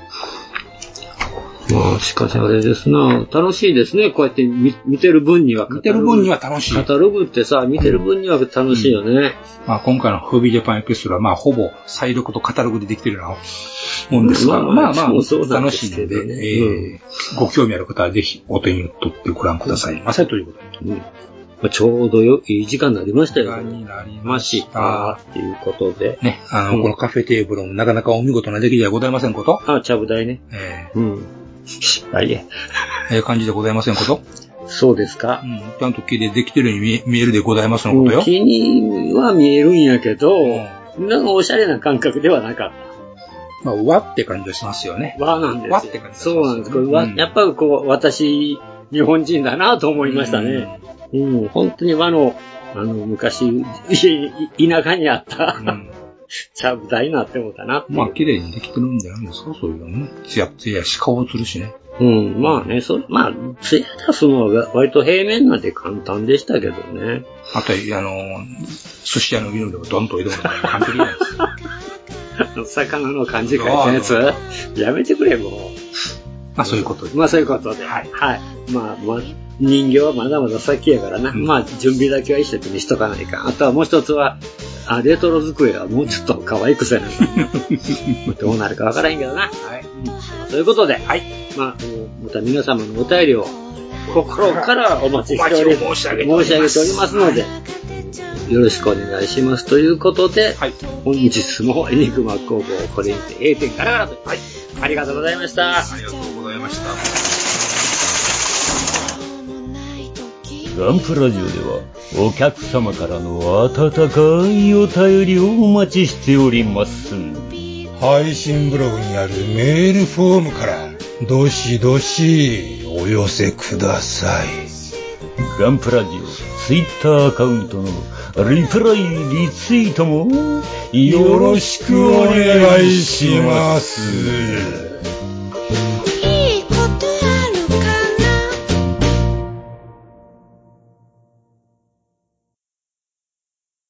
まあ、しかしあれですな。楽しいですね。こうやって見てる分には。 見てる分には楽しい。 カタログってさ、見てる分には楽しいよね。 まあ、今回のホビージャパンエクストラは、まあ、ほぼ再録とカタログでできてるようなもんですが、まあまあ、楽しいので、ご興味ある方はぜひお手に取ってご覧くださいませということで。 ちょうどいい時間になりましたよ。時間になりました。っていうことで。 ね、このカフェテーブルもなかなかお見事な出来ではございませんこと。 ちゃぶ台ね。はい。 感じでございませんこと。 そうですか。 ちゃんと木でできてるように見えるでございますのことよ。 木には見えるんやけど、なんかおしゃれな感覚ではなかった。 まあ、和って感じがしますよね。 和なんですよ。 和って感じ。 そうなんです。やっぱりこう、私、日本人だなと思いましたね。本当に和の、昔、田舎にあった、ちゃぶ台になって思ったなって。 まあ、綺麗にできてるんじゃないですか、そういうのね。つやつやし顔映るしね。 まあね、まあ、つや出すのは割と平面なんで簡単でしたけどね。 あと、寿司屋の犬でもドンと入れるのが完璧なんです。 魚の漢字書いたやつやめてくれ、もう。 まあ、そういうことで。 まあ、そういうことで。はい。まあ、人形はまだまだ先やからな。まあ、準備だけは一生懸命しとかないか。あとはもう一つは、レトロ机はもうちょっと可愛くせない。どうなるかわからへんけどな。ということで、また皆様のお便りを心からお待ちしております。申し上げておりますので、よろしくお願いします。ということで、本日もエニグマ工房これにて閉店ガラガラと。ありがとうございました。 ありがとうございました。 ガンプラジオではお客様からの温かいお便りをお待ちしております。 配信ブログにあるメールフォームからどしどしお寄せください。 ガンプラジオツイッターアカウントのリプライリツイートもよろしくお願いします。